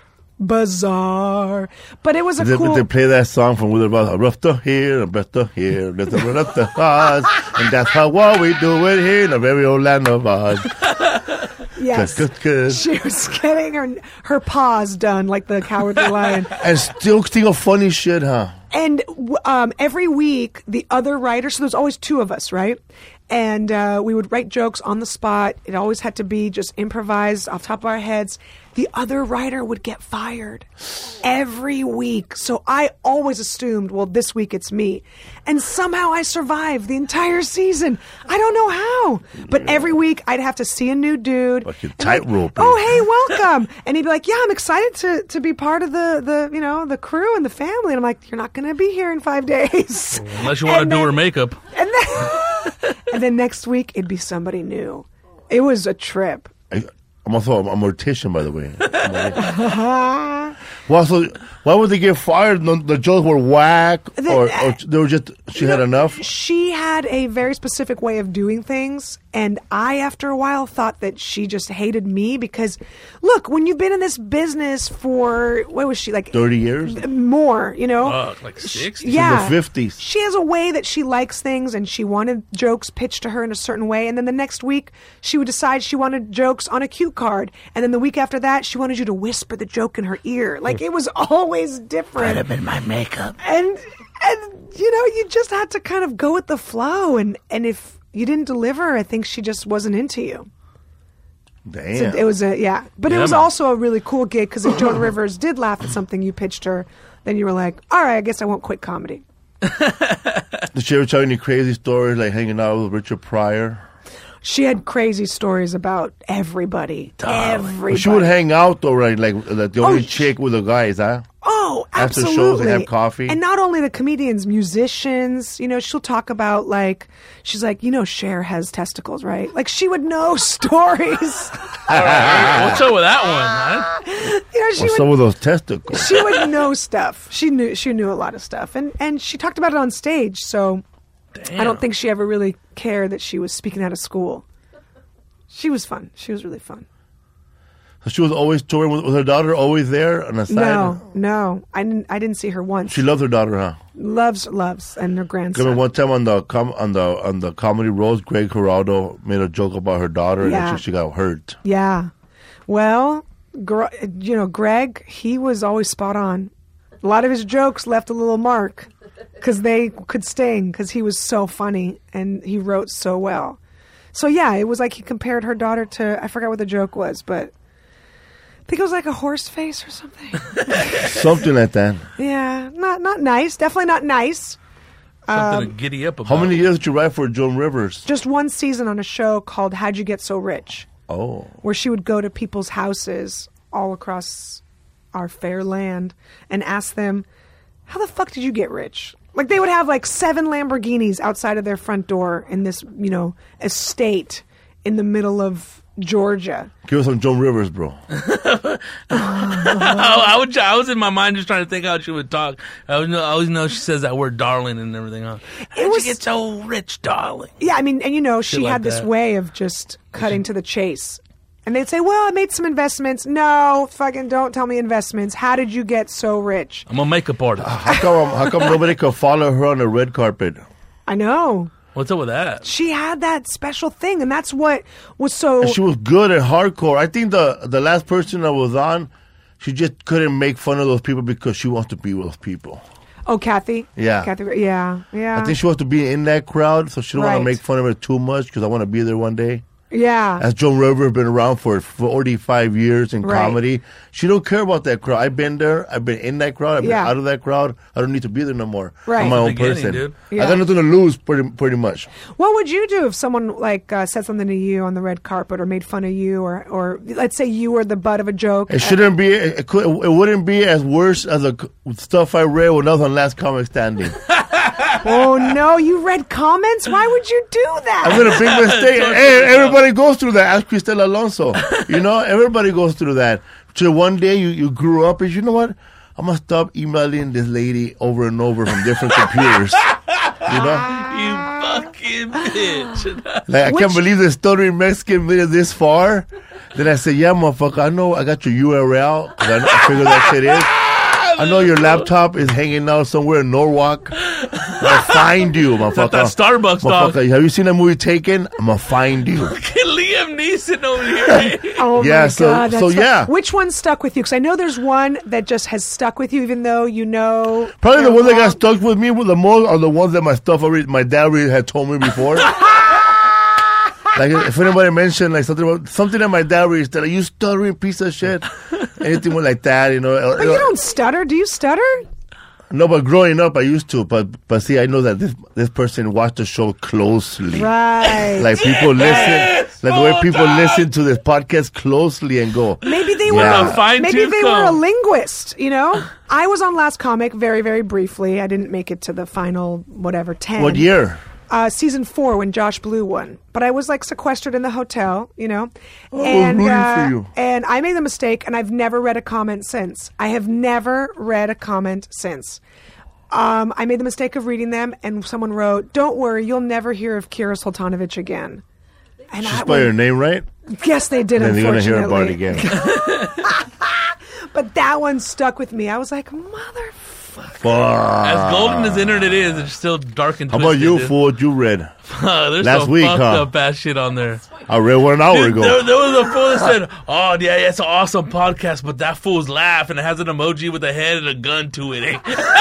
S3: Bizarre. But it was a
S1: They,
S3: cool...
S1: they play that song from Wither Brothers. Rough to here, and better here, let's run up the Oz. And that's how what we do it here in the very old land of Oz.
S3: Yes.
S1: Good, good, good.
S3: She was getting her, her paws done like the Cowardly Lion.
S1: And still think of funny shit, huh?
S3: And w- um, every week, the other writers, so there's always two of us, right? And uh, we would write jokes on the spot. It always had to be just improvised off the top of our heads. The other writer would get fired every week. So I always assumed, well, this week it's me. And somehow I survived the entire season. I don't know how. But every week I'd have to see a new dude.
S1: Fucking
S3: and like,
S1: tightrope.
S3: oh, hey, welcome. And he'd be like, yeah, I'm excited to, to be part of the, the, you know, the crew and the family. And I'm like, you're not going to be here in five days.
S2: unless you want to
S3: And
S2: do
S3: then-
S2: her makeup.
S3: And then, and then next week, it'd be somebody new. It was a trip.
S1: I, I'm also a mortician, by the way. Well, so why would they get fired? No, the jokes were whack, or, or they were just she had enough.
S3: She had a very specific way of doing things, and I, after a while, thought that she just hated me because, look, when you've been in this business for what was she like
S1: Thirty years.
S3: more, you know,
S2: Fuck, like sixty?
S3: yeah,
S1: in the fifties.
S3: She has a way that she likes things, and she wanted jokes pitched to her in a certain way, and then the next week she would decide she wanted jokes on a cue card, and then the week after that she wanted you to whisper the joke in her ear. Like it was always different.
S1: I've been my makeup.
S3: and and you know, you just had to kind of go with the flow, and and if you didn't deliver, I think she just wasn't into you.
S1: Damn.
S3: So it was a yeah, but it
S2: Yeah,
S3: was
S2: man.
S3: also a really cool gig because if Joan Rivers did laugh at something you pitched her, then you were like, all right, I guess I won't quit comedy.
S1: Did she ever tell you any crazy stories like hanging out with Richard Pryor?
S3: She had crazy stories about everybody, everybody.
S1: But she would hang out though, right? Like, like the only
S3: Oh, sh-
S1: chick with the guys, huh?
S3: Oh,
S1: After shows,
S3: absolutely.
S1: they have coffee.
S3: And not only the comedians, musicians, you know, she'll talk about like, she's like, you know, Cher has testicles, right? Like she would know stories.
S2: What's up with that one, huh?
S3: You know, she
S1: Or
S3: would
S1: some of those testicles.
S3: she would know stuff. She knew she knew a lot of stuff, and and she talked about it on stage. So I don't think she ever really cared that she was speaking out of school. She was fun. She was really fun.
S1: So she was always touring with, with her daughter, always there on the side.
S3: No, no, I didn't. I didn't see her once.
S1: She loves her daughter, huh?
S3: loves, loves, and her grandson.
S1: Remember one time on the com- on the on the comedy roast, Greg Geraldo made a joke about her daughter,
S3: Yeah.
S1: and she, she got hurt.
S3: Yeah. Well, gr- you know, Greg, he was always spot on. A lot of his jokes left a little mark because they could sting because he was so funny and he wrote so well. So, yeah, it was like he compared her daughter to, I forgot what the joke was, but I think it was like a horse face or something.
S1: Something like that.
S3: Yeah, not not nice. Definitely not nice.
S2: Something to giddy up about.
S1: How many years did you write for Joan Rivers?
S3: Just one season on a show called How'd You Get So Rich?
S1: Oh.
S3: Where she would go to people's houses all across our fair land and ask them, how the fuck did you get rich? Like they would have like seven Lamborghinis outside of their front door in this, you know, estate in the middle of Georgia.
S1: Give us some Joan Rivers, bro.
S2: I, I, would, I was in my mind just trying to think how she would talk. I always know, I always know she says that word darling and everything. Huh? How'd
S3: was-
S2: you get so rich, darling?
S3: Yeah, I mean, and you know, she
S2: Shit like
S3: had this
S2: that.
S3: way of just cutting to the chase. And they'd say, well, I made some investments. No, fucking don't tell me investments. How did you get so rich?
S2: I'm a makeup artist.
S1: How come? How come nobody could follow her on the red carpet?
S3: I know.
S2: What's up with that?
S3: She had that special thing, and that's what was so...
S1: And she was good at hardcore. I think the the last person that was on, she just couldn't make fun of those people because she wants to be with those people.
S3: Oh, Kathy?
S1: Yeah.
S3: Kathy, yeah, yeah.
S1: I think she wants to be in that crowd, so she don't want
S3: Right.
S1: to make fun of her too much because I want to be there one day.
S3: yeah.
S1: As Joan Rivers been around for forty-five years in
S3: Right.
S1: comedy, she don't care about that crowd. I've been there. I've been in that crowd. I've been
S3: Yeah.
S1: out of that crowd. I don't need to be there no more.
S3: Right.
S1: I'm my own
S2: Beginning,
S1: person.
S2: dude.
S3: Yeah.
S1: I got nothing to lose, pretty pretty much.
S3: What would you do if someone like uh, said something to you on the red carpet or made fun of you, or, or let's say you were the butt of a joke?
S1: It shouldn't be. It, could, it wouldn't be as worse as the stuff I read when I was on Last Comic Standing.
S3: Oh no, you read comments? Why would you do that?
S1: I made a big mistake. Hey, everybody goes through that. Ask Cristela Alonso. You know, everybody goes through that. Till one day you, you grew up and you know what? I'm gonna stop emailing this lady over and over from different computers. You know,
S2: You fucking bitch.
S1: like I
S3: Which-
S1: can't believe the stuttering Mexican made it this far. Then I said, "Yeah, motherfucker, I know. I got your U R L. 'Cause I, know, I figure that shit is. I know your laptop is hanging out somewhere in Norwalk. I'm gonna find you, motherfucker.
S2: that Starbucks dog.
S1: Motherfucker, have you seen that movie Taken? I'm gonna find you."
S2: Liam Neeson over here.
S3: Oh
S1: Yeah,
S3: my
S1: so-
S3: God, that's
S1: so,
S3: fu-
S1: yeah.
S3: Which one stuck with you? Because I know there's one that just has stuck with you, even though you know.
S1: Probably the
S3: they're
S1: ones that got
S3: wrong.
S1: stuck with me with the most are the ones that my stuff already, my dad already had told me before. Like if anybody mentioned like something about something that my dad already said, like, "You stuttering piece of shit," anything like that, you know.
S3: But you don't stutter. Do you stutter?
S1: No, but growing up, I used to. But but see, I know that this this person watched the show closely.
S3: Right.
S1: Like people
S2: Yes!
S1: listen, like the way
S2: Oh,
S1: people
S2: God.
S1: listen to this podcast closely and go,
S3: Maybe they
S1: Yeah.
S3: were.
S1: With a
S2: fine
S3: maybe
S2: tooth
S3: they were a
S2: comb.
S3: linguist. You know, I was on Last Comic very, very briefly. I didn't make it to the final whatever ten.
S1: "What year?"
S3: Uh, season four when Josh Blue won. But I was like sequestered in the hotel, you know.
S1: Oh,
S3: and
S1: rooting
S3: uh,
S1: for you.
S3: and I made the mistake, and I've never read a comment since. I have never read a comment since. Um, I made the mistake of reading them, and someone wrote, "Don't worry, you'll never hear of Kira Sultanovich again." And
S1: She
S3: I
S1: spelled your
S3: went,
S1: name right,
S3: yes, they did.
S1: and you're gonna hear about it
S3: Unfortunately,
S1: again.
S3: but that one stuck with me. I was like, "Motherfucker!"
S1: Fuck.
S2: As golden as the internet is, it's still dark and
S1: How
S2: twisted.
S1: about you,
S2: dude.
S1: fool? What you read?
S2: There's
S1: Last
S2: some
S1: week,
S2: fucked
S1: huh?
S2: up ass shit on there.
S1: I read one an hour
S2: Dude,
S1: ago.
S2: there, there was a fool that said, "Oh yeah, it's an awesome podcast," but that fool's laugh and it has an emoji with a head and a gun to it. Eh?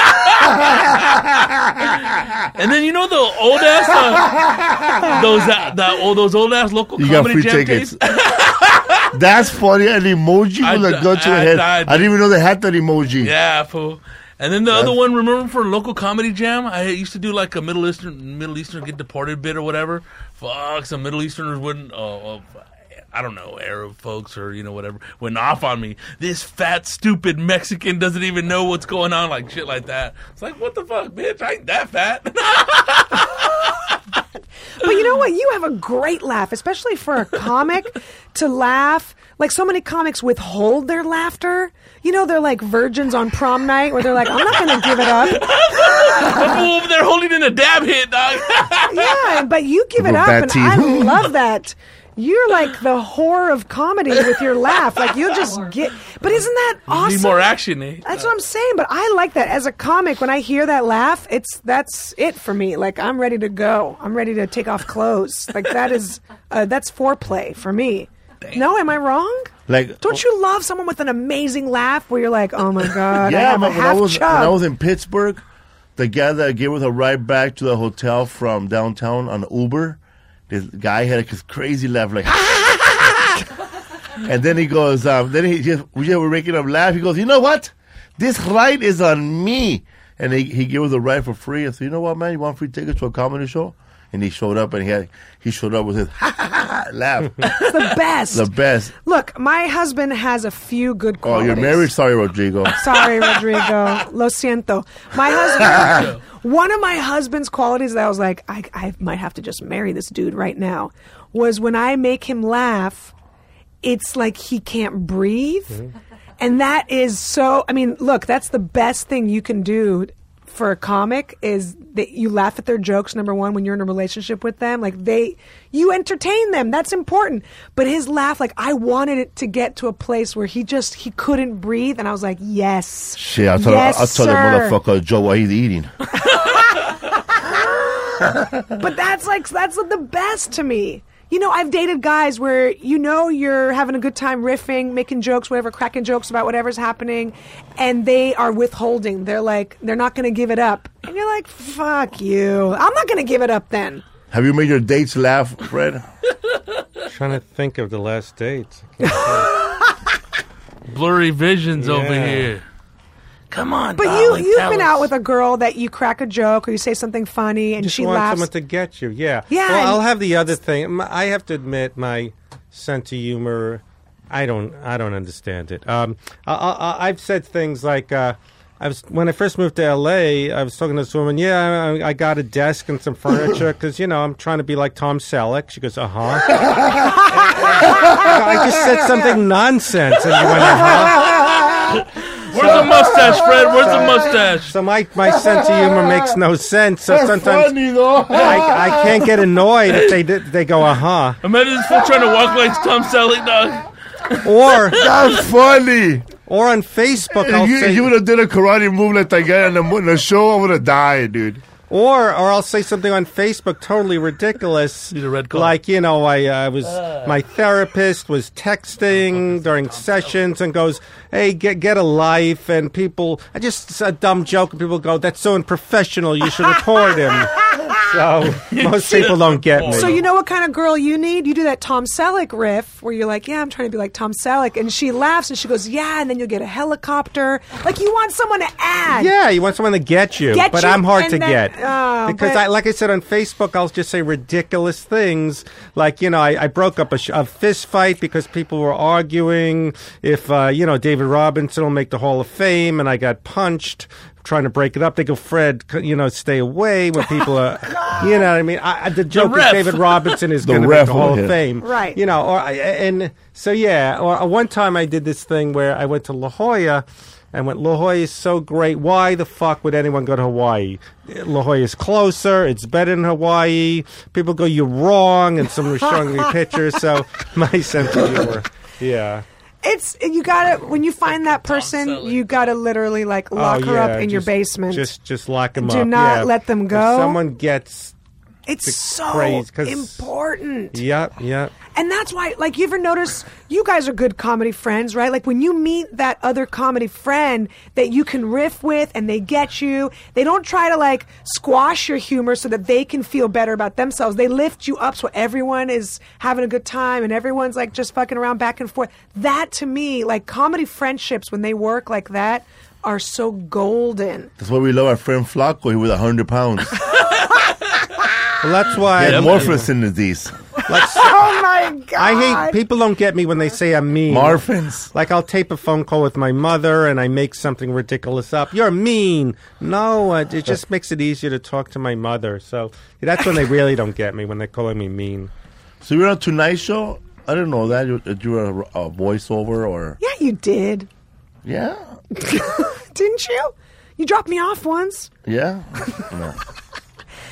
S2: And then you know the old ass, uh, those uh, that old those old ass local
S1: You got
S2: comedy
S1: free
S2: jam
S1: tickets.
S2: tapes.
S1: That's funny. An emoji
S2: I
S1: with a
S2: di-
S1: gun to the
S2: I
S1: head.
S2: died.
S1: I didn't even know they had that emoji.
S2: Yeah, fool. And then the other one, remember for local comedy jam, I used to do like a Middle Eastern Middle Eastern get deported bit or whatever. Fuck, some Middle Easterners wouldn't. Oh, oh, I don't know, Arab folks or you know whatever went off on me. This fat stupid Mexican doesn't even know what's going on, like shit like that. It's like what the fuck, bitch? I ain't that fat.
S3: But you know what? You have a great laugh, especially for a comic to laugh. Like so many comics withhold their laughter. You know, they're like virgins on prom night where they're like, I'm not going to give it up.
S2: The fool over there holding in a dab hit, dog.
S3: Yeah, but you give it
S1: With
S3: up,
S1: bad
S3: and I
S1: teeth.
S3: love that. You're like the whore of comedy with your laugh. Like you'll just get. But isn't that awesome?
S2: Need more action, eh?
S3: That's what I'm saying. But I like that as a comic. When I hear that laugh, it's that's it for me. Like I'm ready to go. I'm ready to take off clothes. Like that is uh, that's foreplay for me. Dang. No, am I wrong?
S1: Like,
S3: don't you love someone with an amazing laugh where you're like, oh my god, I
S1: yeah,
S3: have
S1: but
S3: a
S1: when I
S3: half
S1: was
S3: chub.
S1: when I was in Pittsburgh, the guy that gave us a ride back to the hotel from downtown on Uber, this guy had a crazy laugh, like, and then he goes, um, then he just we just were making him laugh. He goes, you know what? This ride is on me, and he he gave us a ride for free. And said, you know what, man, you want free tickets to a comedy show? And he showed up, and he had he showed up with his ha ha ha laugh.
S3: It's the best.
S1: The best.
S3: Look, my husband has a few good
S1: Oh,
S3: qualities.
S1: you're married? Sorry, Rodrigo.
S3: Sorry, Rodrigo. Lo siento. My husband. One of my husband's qualities that I was like, I, I might have to just marry this dude right now, was when I make him laugh, it's like he can't breathe. Mm-hmm. And that is so, I mean, look, that's the best thing you can do for a comic is that you laugh at their jokes, number one, when you're in a relationship with them. Like they, you entertain them. That's important. But his laugh, like I wanted it to get to a place where he just, he couldn't breathe. And I was like, yes.
S1: Shit, I'll tell,
S3: yes,
S1: I'll tell that motherfucker Joe what he's eating.
S3: But that's like, that's the best to me. You know, I've dated guys where you know you're having a good time riffing, making jokes, whatever, cracking jokes about whatever's happening, and they are withholding. They're like, they're not going to give it up. And you're like, fuck you. I'm not going to give it up then.
S1: Have you made your dates laugh, Fred?
S4: Trying to think of the last dates.
S2: Blurry visions
S4: Yeah.
S2: over here. Come on,
S3: But
S2: darling,
S3: you, you've
S2: tell
S3: been
S2: us.
S3: out with a girl that you crack a joke or you say something funny and
S4: Just
S3: she
S4: want
S3: laughs.
S4: someone to get you. Yeah.
S3: Yeah,
S4: Well,
S3: and-
S4: I'll have the other thing. M- I have to admit, my sense of humor, I don't, I don't understand it. Um, I, I, I've said things like, uh, I was when I first moved to L A. I was talking to this woman. Yeah, I, I got a desk and some furniture because you know I'm trying to be like Tom Selleck. She goes, uh huh. I just said something nonsense, and you went, uh huh.
S2: Where's the mustache, Fred? Where's the mustache?
S4: So my, my sense of humor makes no sense. So
S1: That's
S4: sometimes
S1: funny, though.
S4: I, I can't get annoyed if they did, they go, uh huh.
S2: Imagine this fool trying to walk like Tom Selleck, dog.
S4: Or
S1: That's funny.
S4: or on Facebook, I'll
S1: If you,
S4: say,
S1: if you would have did a karate move like that guy in the, in the show, I would have died, dude.
S4: or or I'll say something on Facebook totally ridiculous.
S2: Need a red card.
S4: Like, you know, I uh, was my therapist was texting during sessions and goes, "Hey, get get a life." And people, I just a dumb joke, and people go, "That's so unprofessional. You should report him." So most people don't get me.
S3: So you know what kind of girl you need? You do that Tom Selleck riff where you're like, yeah, I'm trying to be like Tom Selleck. And she laughs and she goes, yeah, and then you'll get a helicopter. Like you want someone to add.
S4: Yeah, you want someone to get you,
S3: Get
S4: but
S3: you,
S4: I'm hard
S3: and
S4: to
S3: then-
S4: get
S3: oh,
S4: because,
S3: but-
S4: I, like I said on Facebook, I'll just say ridiculous things. Like, you know, I, I broke up a, sh- a fist fight because people were arguing if uh, you know David Robinson will make the Hall of Fame, and I got punched trying to break it up. They go, Fred, c- you know, stay away when people are, you know what I mean? I, I- the joke is
S2: ref.
S4: David Robinson is
S1: The
S4: going to make
S1: ref
S4: the Hall
S1: will
S4: of
S1: hit.
S4: Fame,
S3: Right.
S4: You know, or I, and so yeah. Or uh, one time I did this thing where I went to La Jolla. And went, La Jolla is so great. Why the fuck would anyone go to Hawaii? La Jolla is closer. It's better than Hawaii. People go, you're wrong. And someone was showing me pictures. So my sense of humor. Yeah.
S3: It's, you gotta, when you find that
S2: Tom
S3: person,
S2: Selleck.
S3: you gotta literally like lock
S4: Oh,
S3: her
S4: yeah,
S3: up in your
S4: just-
S3: basement.
S4: Just just lock them
S3: Do
S4: up.
S3: not
S4: yeah.
S3: let them
S4: If
S3: go.
S4: someone gets.
S3: it's
S4: the
S3: so
S4: craze, 'cause-
S3: important.
S4: Yep, yep.
S3: And that's why, like, you ever notice, you guys are good comedy friends, right? Like, when you meet that other comedy friend that you can riff with and they get you, they don't try to, like, squash your humor so that they can feel better about themselves. They lift you up so everyone is having a good time and everyone's, like, just fucking around back and forth. That, to me, like, comedy friendships, when they work like that, are so golden.
S1: That's why we love our friend Flaco. He was one hundred pounds.
S4: Well, that's why.
S1: He had
S4: I,
S1: morphine disease.
S3: Oh, my God.
S4: I hate people don't get me when they say I'm mean.
S1: Morphins.
S4: Like, I'll tape a phone call with my mother and I make something ridiculous up. You're mean. No, uh, it just makes it easier to talk to my mother. So that's when they really don't get me, when they're calling me mean.
S1: So you're on Tonight Show? I didn't know that. You, that you were a, a voiceover or...
S3: Yeah, you did.
S1: Yeah?
S3: Didn't you? You dropped me off once.
S1: Yeah? No.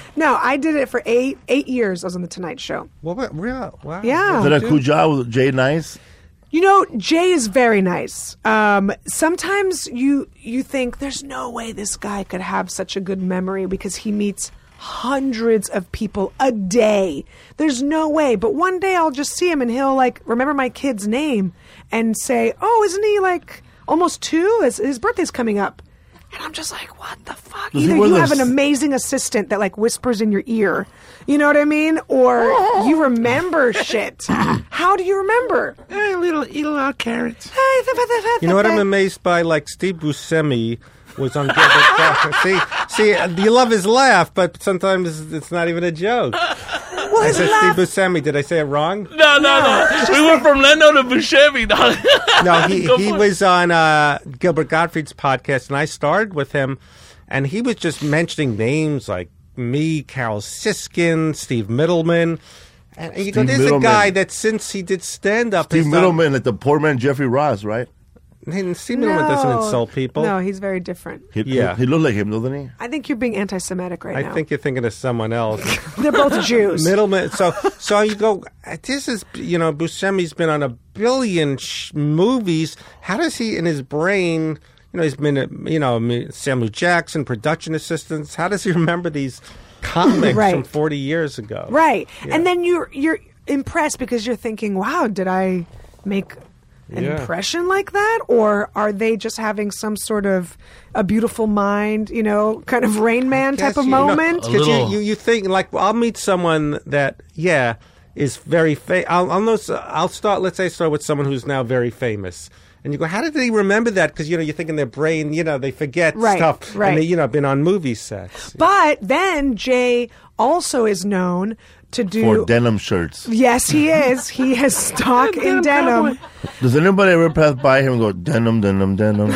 S3: No, I did it for eight eight years. I was on the Tonight Show.
S4: Well, what, real, wow.
S3: Yeah.
S1: Did a cool job with Jay Nice?
S3: You know, Jay is very nice. Um, sometimes you you think there's no way this guy could have such a good memory because he meets hundreds of people a day. There's no way. But one day I'll just see him and he'll like remember my kid's name and say, "Oh, isn't he like almost two? His, his birthday's coming up." And I'm just like, what the fuck?
S1: Does he
S3: Either
S1: wear
S3: you
S1: those-
S3: have an amazing assistant that like whispers in your ear, you know what I mean? Or you remember shit. How do you remember?
S2: Hey, little little uh, carrots.
S4: You know what I'm amazed by? Like Steve Buscemi was on Gilbert Gottfried. See, see, uh, you love his laugh, but sometimes it's not even a joke.
S3: Well,
S4: I
S3: his
S4: said
S3: laugh.
S4: Steve Buscemi. Did I say it wrong?
S2: No, no, no. We went from Leno to Buscemi, dog.
S4: No, he,
S2: Go
S4: he
S2: for it.
S4: was on uh, Gilbert Gottfried's podcast, and I started with him, and he was just mentioning names like me, Carol Siskin, Steve Middleman. And you go,
S1: Steve
S4: there's
S1: Middleman.
S4: a guy that since he did stand-up...
S1: Steve
S4: he's
S1: Middleman, like the poor man Jeffrey Ross, right?
S4: Done, Steve Middleman doesn't insult people.
S3: No, he's very different.
S1: He,
S4: Yeah.
S1: he, he looked like him, doesn't he?
S3: I think you're being anti-Semitic right
S4: I
S3: now.
S4: think you're thinking of someone else.
S3: They're both Jews.
S4: Middleman. So, so you go. This is, you know, Buscemi's been on a billion sh- movies. How does he, in his brain, you know, he's been, uh, you know, Samuel Jackson, production assistants. How does he remember these comics
S3: Right.
S4: from forty years ago?
S3: Right.
S4: Yeah.
S3: And then you're you're impressed because you're thinking, wow, did I make an
S4: Yeah.
S3: impression like that? Or are they just having some sort of a beautiful mind, you know, kind of Rain Man type
S4: Yes,
S3: of
S4: you know,
S3: moment?
S2: A
S4: 'cause you,
S2: little.
S4: you, you think, like, I'll meet someone that, yeah, is very famous. I'll, I'll, know, I'll start, let's say, start with someone who's now very famous. And you go, how did they remember that? Because, you know, you think in their brain, you know, they forget
S3: Right,
S4: stuff.
S3: right.
S4: And they, you know, been on movie sets.
S3: But then Jay also is known to do.
S1: For denim shirts.
S3: Yes, he is. He has stock in denim.
S1: Does anybody ever pass by him and go, denim, denim, denim,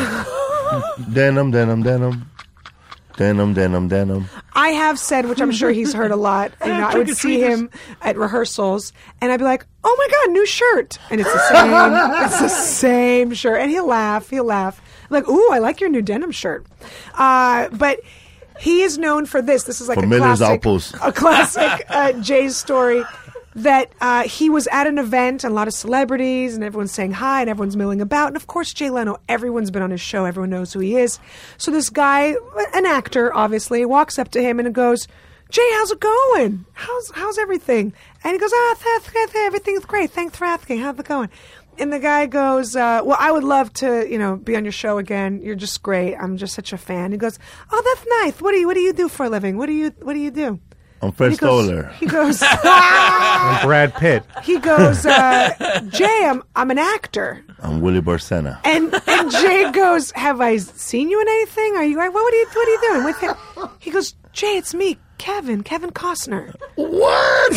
S1: denim, denim, denim, denim, denim, denim?
S3: I have said, which I'm sure he's heard a lot. You know, I would see him at rehearsals, and I'd be like, "Oh my god, new shirt!" And it's the same. It's the same shirt, and he'll laugh. He'll laugh. I'm like, "Ooh, I like your new denim shirt." Uh, but he is known for this. This is like
S1: For
S3: a
S1: Miller's
S3: classic,
S1: Outpost.
S3: a classic uh, Jay's story. That uh, he was at an event and a lot of celebrities and everyone's saying hi and everyone's milling about. And of course, Jay Leno, everyone's been on his show. Everyone knows who he is. So this guy, an actor, obviously, walks up to him and goes, "Jay, how's it going? How's how's everything?" And he goes, "Ah, th- th- th- everything's great. Thanks for asking. How's it going?" And the guy goes, uh, "Well, I would love to, you know, be on your show again. You're just great. I'm just such a fan." He goes, "Oh, that's nice. What do you What do you do for a living? What do you What do you do?"
S1: I'm Fred
S3: He goes,
S1: Stoller.
S3: he goes,
S4: And Brad Pitt.
S3: he goes, uh, "Jay, I'm I'm an actor."
S1: I'm Willie Barcena.
S3: And and Jay goes, "Have I seen you in anything? Are you what? What are you What are you doing with him?" He goes, "Jay, it's me, Kevin, Kevin Costner."
S1: What?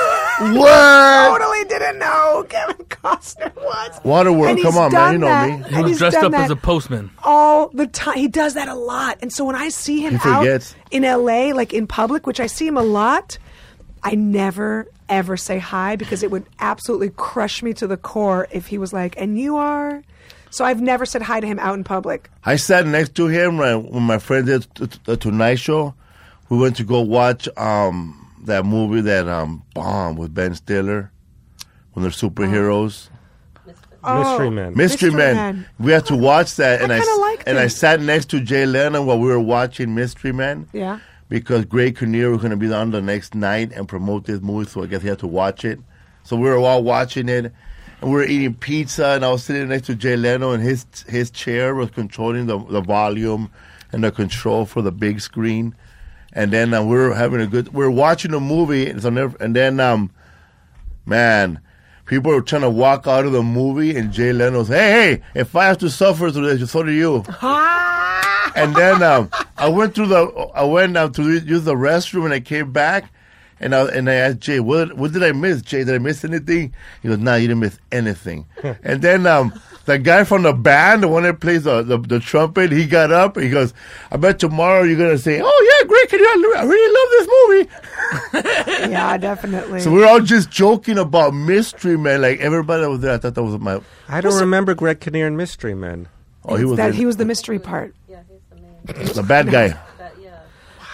S1: What?
S3: Totally didn't know who Kevin Costner was.
S1: Waterworld,
S3: And
S1: come
S3: he's
S1: on, man.
S3: done
S1: You know
S3: that.
S1: me.
S3: And
S2: He was
S3: he's
S2: dressed
S3: done
S2: up
S3: that
S2: as a postman.
S3: all the time. He does that a lot. And so when I see him
S1: He
S3: out
S1: forgets.
S3: in L A, like in public, which I see him a lot, I never ever say hi because it would absolutely crush me to the core if he was like, "And you are." So I've never said hi to him out in public.
S1: I sat next to him right, when my friend did t- t- the Tonight Show. We went to go watch um, that movie that um, bombed with Ben Stiller when they're superheroes.
S4: Mystery Men.
S1: Mystery,
S3: Mystery
S1: Man.
S3: Man.
S1: We had to watch that, and I,
S3: kinda
S1: s-
S3: liked
S1: and
S3: it.
S1: I sat next to Jay Leno while we were watching Mystery Man.
S3: Yeah.
S1: Because Greg Kinnear was going to be on the next night and promote this movie, so I guess he had to watch it. So we were all watching it, and we were eating pizza, and I was sitting next to Jay Leno, and his his chair was controlling the the volume and the control for the big screen. And then uh, we were having a good. We were watching a movie, and so never, and then um, man, people were trying to walk out of the movie, and Jay Leno's, "Hey, hey, if I have to suffer through this, so do you." And then um, I went through the, I went um, to use the restroom, and I came back, and I and I asked Jay, "What what did I miss, Jay? Did I miss anything?" He goes, "Nah, you didn't miss anything." And then um, the guy from the band, the one that plays the, the the trumpet, he got up and he goes, "I bet tomorrow you're gonna say, oh yeah, great, can you, I really love this movie."
S3: Yeah, definitely.
S1: So we were all just joking about Mystery Man, like everybody that was there. I thought that was my.
S4: I don't remember Greg Kinnear in Mystery Men.
S1: Oh, he was
S3: that
S1: in-
S3: he was the mystery part.
S5: Yeah, he's the main.
S1: the bad guy.
S5: But yeah.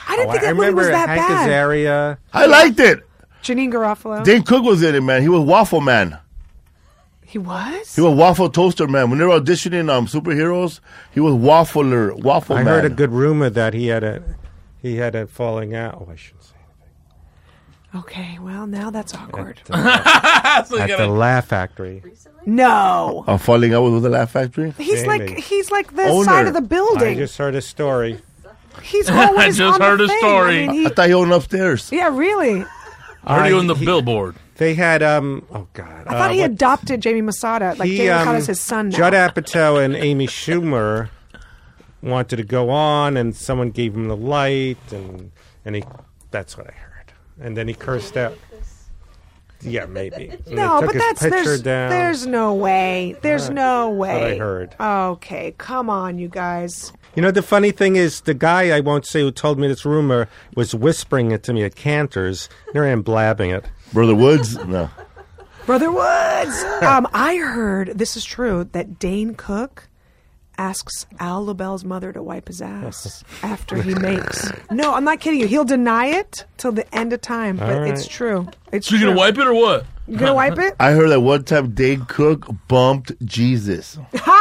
S3: I didn't
S4: Oh,
S3: think
S4: I
S3: that movie
S4: remember
S3: was that
S4: Hank
S3: bad.
S4: Azaria.
S1: I liked it.
S3: Janine Garofalo.
S1: Dane Cook was in it, man. He was Waffle Man.
S3: he was?
S1: He was Waffle Toaster Man. When they were auditioning um, superheroes, he was Waffler, Waffle
S4: I
S1: Man.
S4: heard a good rumor that he had a he had a falling out. Oh, I shouldn't say
S3: Okay, well, now that's awkward.
S4: anything. At,
S2: So
S4: the-
S2: you
S4: at
S2: gotta-
S4: the Laugh Factory.
S3: No.
S1: Uh, falling out with the Laugh Factory?
S3: He's
S4: Maybe.
S3: like he's like the
S1: Owner.
S3: side of the
S4: I
S3: building.
S4: just heard a story.
S3: He's always
S2: just
S3: on
S2: heard
S3: the
S2: a
S3: thing.
S2: story.
S3: I mean, he-
S1: I thought he owned upstairs.
S3: yeah, really.
S2: I heard you
S4: Uh,
S2: on the
S4: he-
S2: billboard.
S4: They had um. Oh God.
S3: I thought
S4: uh,
S3: he
S4: what-
S3: adopted Jamie Masada. Like
S4: he,
S3: Jamie
S4: um,
S3: Masada's his son now.
S4: Judd Apatow and Amy Schumer wanted to go on, and someone gave him the light, and and he. That's what I heard. And then he cursed out. Yeah, maybe. And they
S3: No,
S4: took
S3: but
S4: his
S3: that's
S4: picture
S3: there's,
S4: down.
S3: there's no way. There's
S4: Alright.
S3: no
S4: That's what
S3: way.
S4: I heard.
S3: Okay, come on, you guys.
S4: You know, the funny thing is, the guy I won't say who told me this rumor was whispering it to me at Cantor's. Here I am blabbing it.
S1: Brother Woods? No.
S3: Brother Woods. um, I heard this is true that Dane Cook asks Al LaBelle's mother to wipe his ass after he makes. No, I'm not kidding you. He'll deny it till the end of time, but
S4: All
S3: it's
S4: right.
S3: true. It's
S2: So you
S3: true.
S2: gonna wipe it or what?
S3: You gonna wipe it?
S1: I heard that one time Dane Cook bumped Jesus.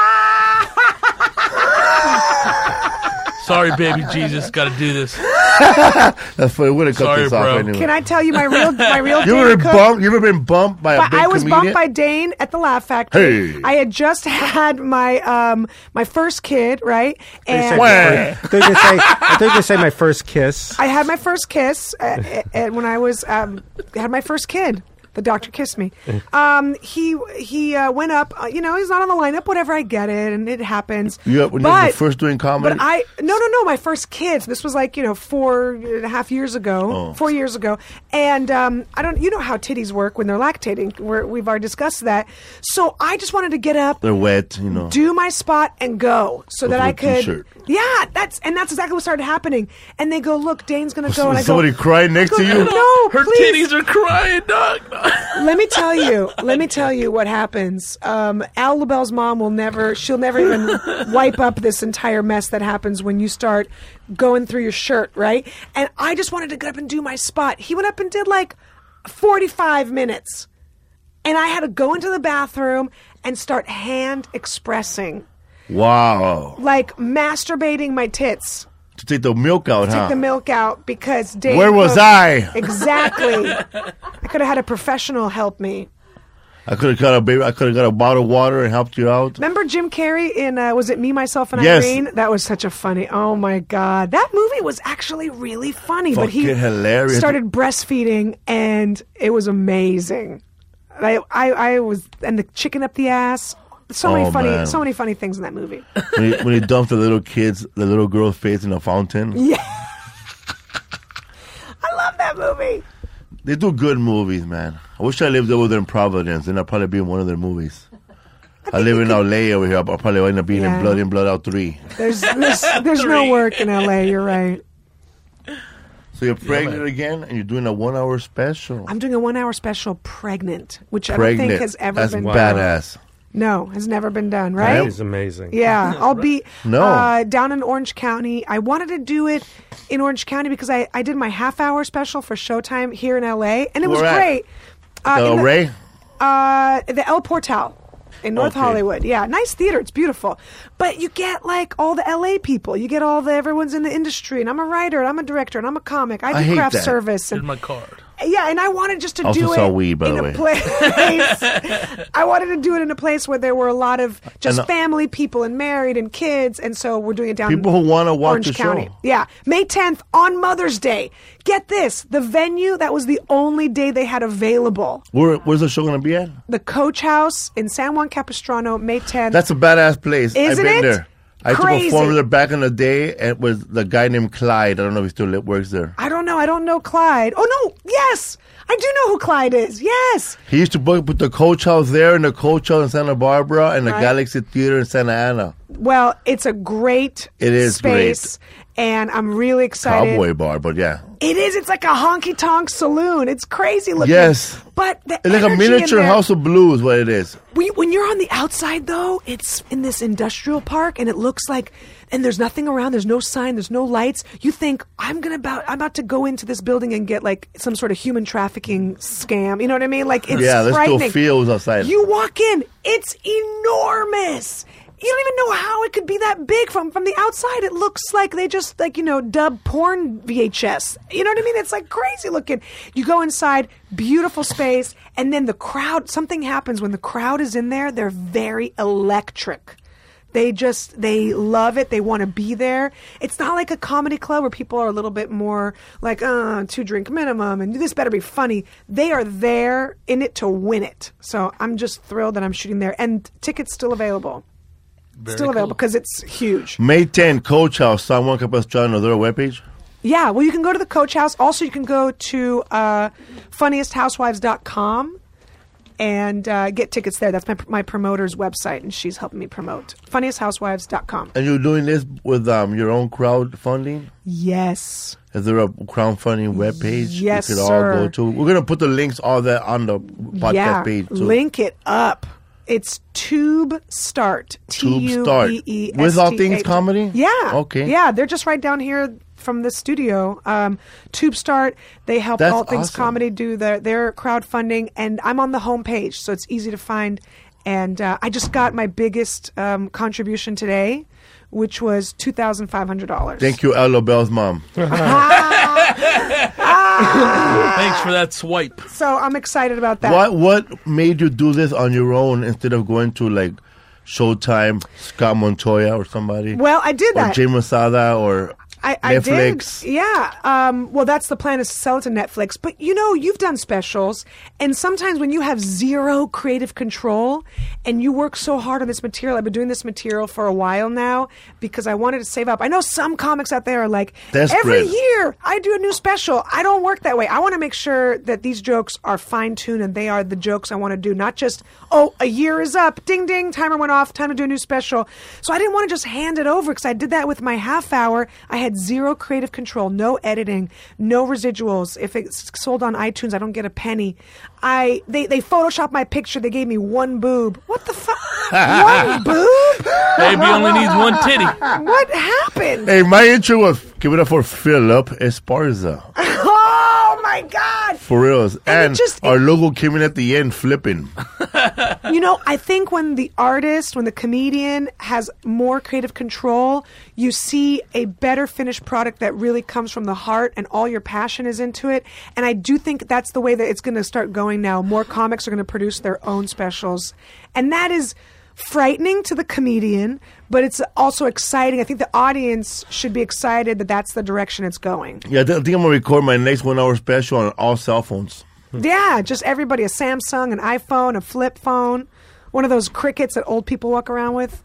S2: Sorry, baby Jesus, got to do this.
S1: That's funny. We're gonna cut
S2: Sorry,
S1: this
S2: bro.
S1: off anyway.
S3: Can I tell you my real my real
S1: you
S3: Dane
S1: ever been
S3: Cook?
S1: bumped? You ever been bumped by a
S3: But
S1: big
S3: I was
S1: comedian?
S3: bumped by Dane at the Laugh Factory.
S1: Hey.
S3: I had just had my um my first kid, right?
S4: They
S3: And
S4: said my first- They're gonna say, I think they say my first kiss.
S3: I had my first kiss uh, uh, when I was um, had my first kid. The doctor kissed me. Um, he he uh, went up. Uh, you know, he's not on the lineup. Whatever, I get it, and it happens.
S1: You when you
S3: but,
S1: were first doing comedy?
S3: But I no no no. My first kids. This was like you know four and a half years ago.
S1: Oh.
S3: Four years ago, and um, I don't. You know how titties work when they're lactating. We're, we've already discussed that. So I just wanted to get up,
S1: They're wet, you know.
S3: do my spot, and go so
S1: Go
S3: that
S1: for
S3: I
S1: a
S3: could.
S1: t-shirt.
S3: Yeah, that's and that's exactly what started happening. And they go, look, Dane's gonna go. And I
S1: Was somebody
S3: go,
S1: crying next to you?
S3: No,
S2: Her
S3: please.
S2: titties are crying, dog.
S3: Let me tell you. Let me tell you what happens. Um, Al LaBelle's mom will never. She'll never even wipe up this entire mess that happens when you start going through your shirt, right? And I just wanted to get up and do my spot. He went up and did like forty-five minutes, and I had to go into the bathroom and start hand expressing,
S1: Wow.
S3: like masturbating my tits.
S1: To take the milk out, huh?
S3: Take the milk out because Dave.
S1: Where was
S3: Cook-
S1: I?
S3: Exactly. I could have had a professional help me.
S1: I could have got a baby. I could have got a bottle of water and helped you out.
S3: Remember Jim Carrey in uh, was it Me, Myself, and
S1: Yes.
S3: Irene? That was such a funny. Oh my god, that movie was actually really funny. but he
S1: Fucking hilarious.
S3: started breastfeeding, and it was amazing. I, I, I was and the chicken up the ass. So many
S1: Oh,
S3: funny,
S1: man.
S3: so many funny things in that movie.
S1: When he, when he dumped the little kids, the little girl's face in a fountain.
S3: Yeah, I love that movie.
S1: They do good movies, man. I wish I lived over there in Providence, and I'd probably be in one of their movies. I, live in L A over here. I'll probably end up being
S3: Yeah.
S1: in Blood In, Blood Out three.
S3: There's there's, there's no work in L A. You're right.
S1: So you're pregnant again, and you're doing a one-hour special.
S3: I'm doing a one-hour special, pregnant, which I don't
S1: pregnant.
S3: think has ever
S1: That's
S3: been
S1: badass.
S3: done. No, has never been done.
S4: That
S3: Right?
S4: is amazing.
S3: Yeah, I'll be
S1: No.
S3: uh, down in Orange County. I wanted to do it in Orange County because I, I did my half hour special for Showtime here in L A, and it was
S1: Where at?
S3: great. Uh,
S1: Uh,
S3: in the,
S1: Ray?
S3: uh, the El Portal in North
S1: Okay.
S3: Hollywood. Yeah, nice theater. It's beautiful. But you get like all the L A people. You get all the everyone's in the industry, and I'm a writer, and I'm a director, and I'm a comic. I do
S1: I hate
S3: craft
S1: that.
S3: service,
S2: Here's
S3: and
S2: my card.
S3: yeah, and I wanted just to
S1: Also
S3: do
S1: saw
S3: it
S1: weed, by
S3: in
S1: the
S3: a
S1: way.
S3: place. I wanted to do it in a place where there were a lot of just
S1: And, uh,
S3: family people and married and kids, and so we're doing it down
S1: People who want to watch
S3: Orange
S1: the
S3: County.
S1: show.
S3: Yeah, May tenth on Mother's Day. Get this: the venue that was the only day they had available.
S1: Where, where's the show going to be at?
S3: The Coach House in San Juan Capistrano, May tenth.
S1: That's a badass place.
S3: Isn't
S1: I've been
S3: it?
S1: there. I used
S3: Crazy.
S1: to perform there back in the day, and it was the guy named Clyde. I don't know if he still li- works there.
S3: I don't know. I don't know Clyde. Oh no! Yes, I do know who Clyde is. Yes.
S1: He used to book put the Coach House there, and the Coach House in Santa Barbara, and the
S3: Right.
S1: Galaxy Theater in Santa Ana.
S3: Well, it's a great
S1: It is
S3: space. and I'm really excited.
S1: Cowboy bar, but yeah.
S3: It is. It's like a honky tonk saloon. It's crazy looking.
S1: Yes.
S3: But the
S1: It's like a
S3: energy in
S1: miniature
S3: there-
S1: House of Blues, what it is.
S3: We, when you're on the outside, though, it's in this industrial park, and it looks like, and there's nothing around. There's no sign. There's no lights. You think I'm gonna about, I'm about to go into this building and get like some sort of human trafficking scam. You know what I mean? Like it's
S1: Yeah, there's
S3: frightening.
S1: still feels outside.
S3: You walk in, it's enormous. You don't even know how it could be that big from from the outside. It looks like they just like, you know, dub porn V H S. You know what I mean? It's like crazy looking. You go inside, beautiful space, and then the crowd, something happens when the crowd is in there. They're very electric. They just, they love it. They want to be there. It's not like a comedy club where people are a little bit more like, uh, two drink minimum and this better be funny. They are there in it to win it. So I'm just thrilled that I'm shooting there. And tickets still available.
S2: Very
S3: Still available
S2: cool.
S3: because it's huge.
S1: May tenth, Coach House, San Juan Capistrano, on their webpage.
S3: Yeah, well, you can go to the Coach House. Also, you can go to uh, funniest housewives dot com and uh, get tickets there. That's my my promoter's website, and she's helping me promote. funniest housewives dot com.
S1: And you're doing this with um, your own crowdfunding?
S3: Yes.
S1: Is there a crowdfunding webpage
S3: Yes,
S1: we could
S3: sir.
S1: all go to? We're going to put the links, all that, on the podcast
S3: yeah.
S1: page. Too.
S3: Link it up. It's Tube Start.
S1: Tube
S3: T
S1: Start.
S3: U B E S T H.
S1: With All Things Comedy?
S3: Yeah.
S1: Okay.
S3: Yeah, they're just right down here from the studio. Um, Tube Start, they help
S1: That's
S3: All Things
S1: awesome.
S3: Comedy do their, their crowdfunding, and I'm on the homepage, so it's easy to find. And uh, I just got my biggest um, contribution today, which was two thousand five hundred dollars.
S1: Thank you, Ella Bell's mom.
S2: Thanks for that swipe.
S3: So I'm excited about that.
S1: What what made you do this on your own instead of going to like Showtime, Scott Montoya or somebody?
S3: Well, I did
S1: or
S3: that.
S1: Jay Masada or
S3: I, I
S1: Netflix?
S3: did. Yeah. Um, well, that's the plan, is to sell it to Netflix. But, you know, you've done specials. And sometimes when you have zero creative control and you work so hard on this material, I've been doing this material for a while now because I wanted to save up. I know some comics out there are like,
S1: Desperate.
S3: every year I do a new special. I don't work that way. I want to make sure that these jokes are fine-tuned and they are the jokes I want to do. Not just, oh, a year is up. Ding, ding. Timer went off. Time to do a new special. So I didn't want to just hand it over because I did that with my half hour. I had zero creative control, no editing, no residuals. If it's sold on iTunes, I don't get a penny. I they they photoshopped my picture. They gave me one boob. What the fuck? One boob?
S2: Baby only needs one titty.
S3: What happened?
S1: Hey, my intro was give it up for Philip Esparza.
S3: Oh my God!
S1: For reals.
S3: And
S1: And,
S3: it just-
S1: our logo came in at the end flipping.
S3: You know, I think when the artist, when the comedian has more creative control, you see a better finished product that really comes from the heart and all your passion is into it. And I do think that's the way that it's going to start going now. More comics are going to produce their own specials. And that is frightening to the comedian, but it's also exciting. I think the audience should be excited that that's the direction it's going.
S1: Yeah, I think I'm going to record my next one hour special on all cell phones.
S3: Yeah, just everybody, a Samsung, an iPhone, a flip phone, one of those crickets that old people walk around with.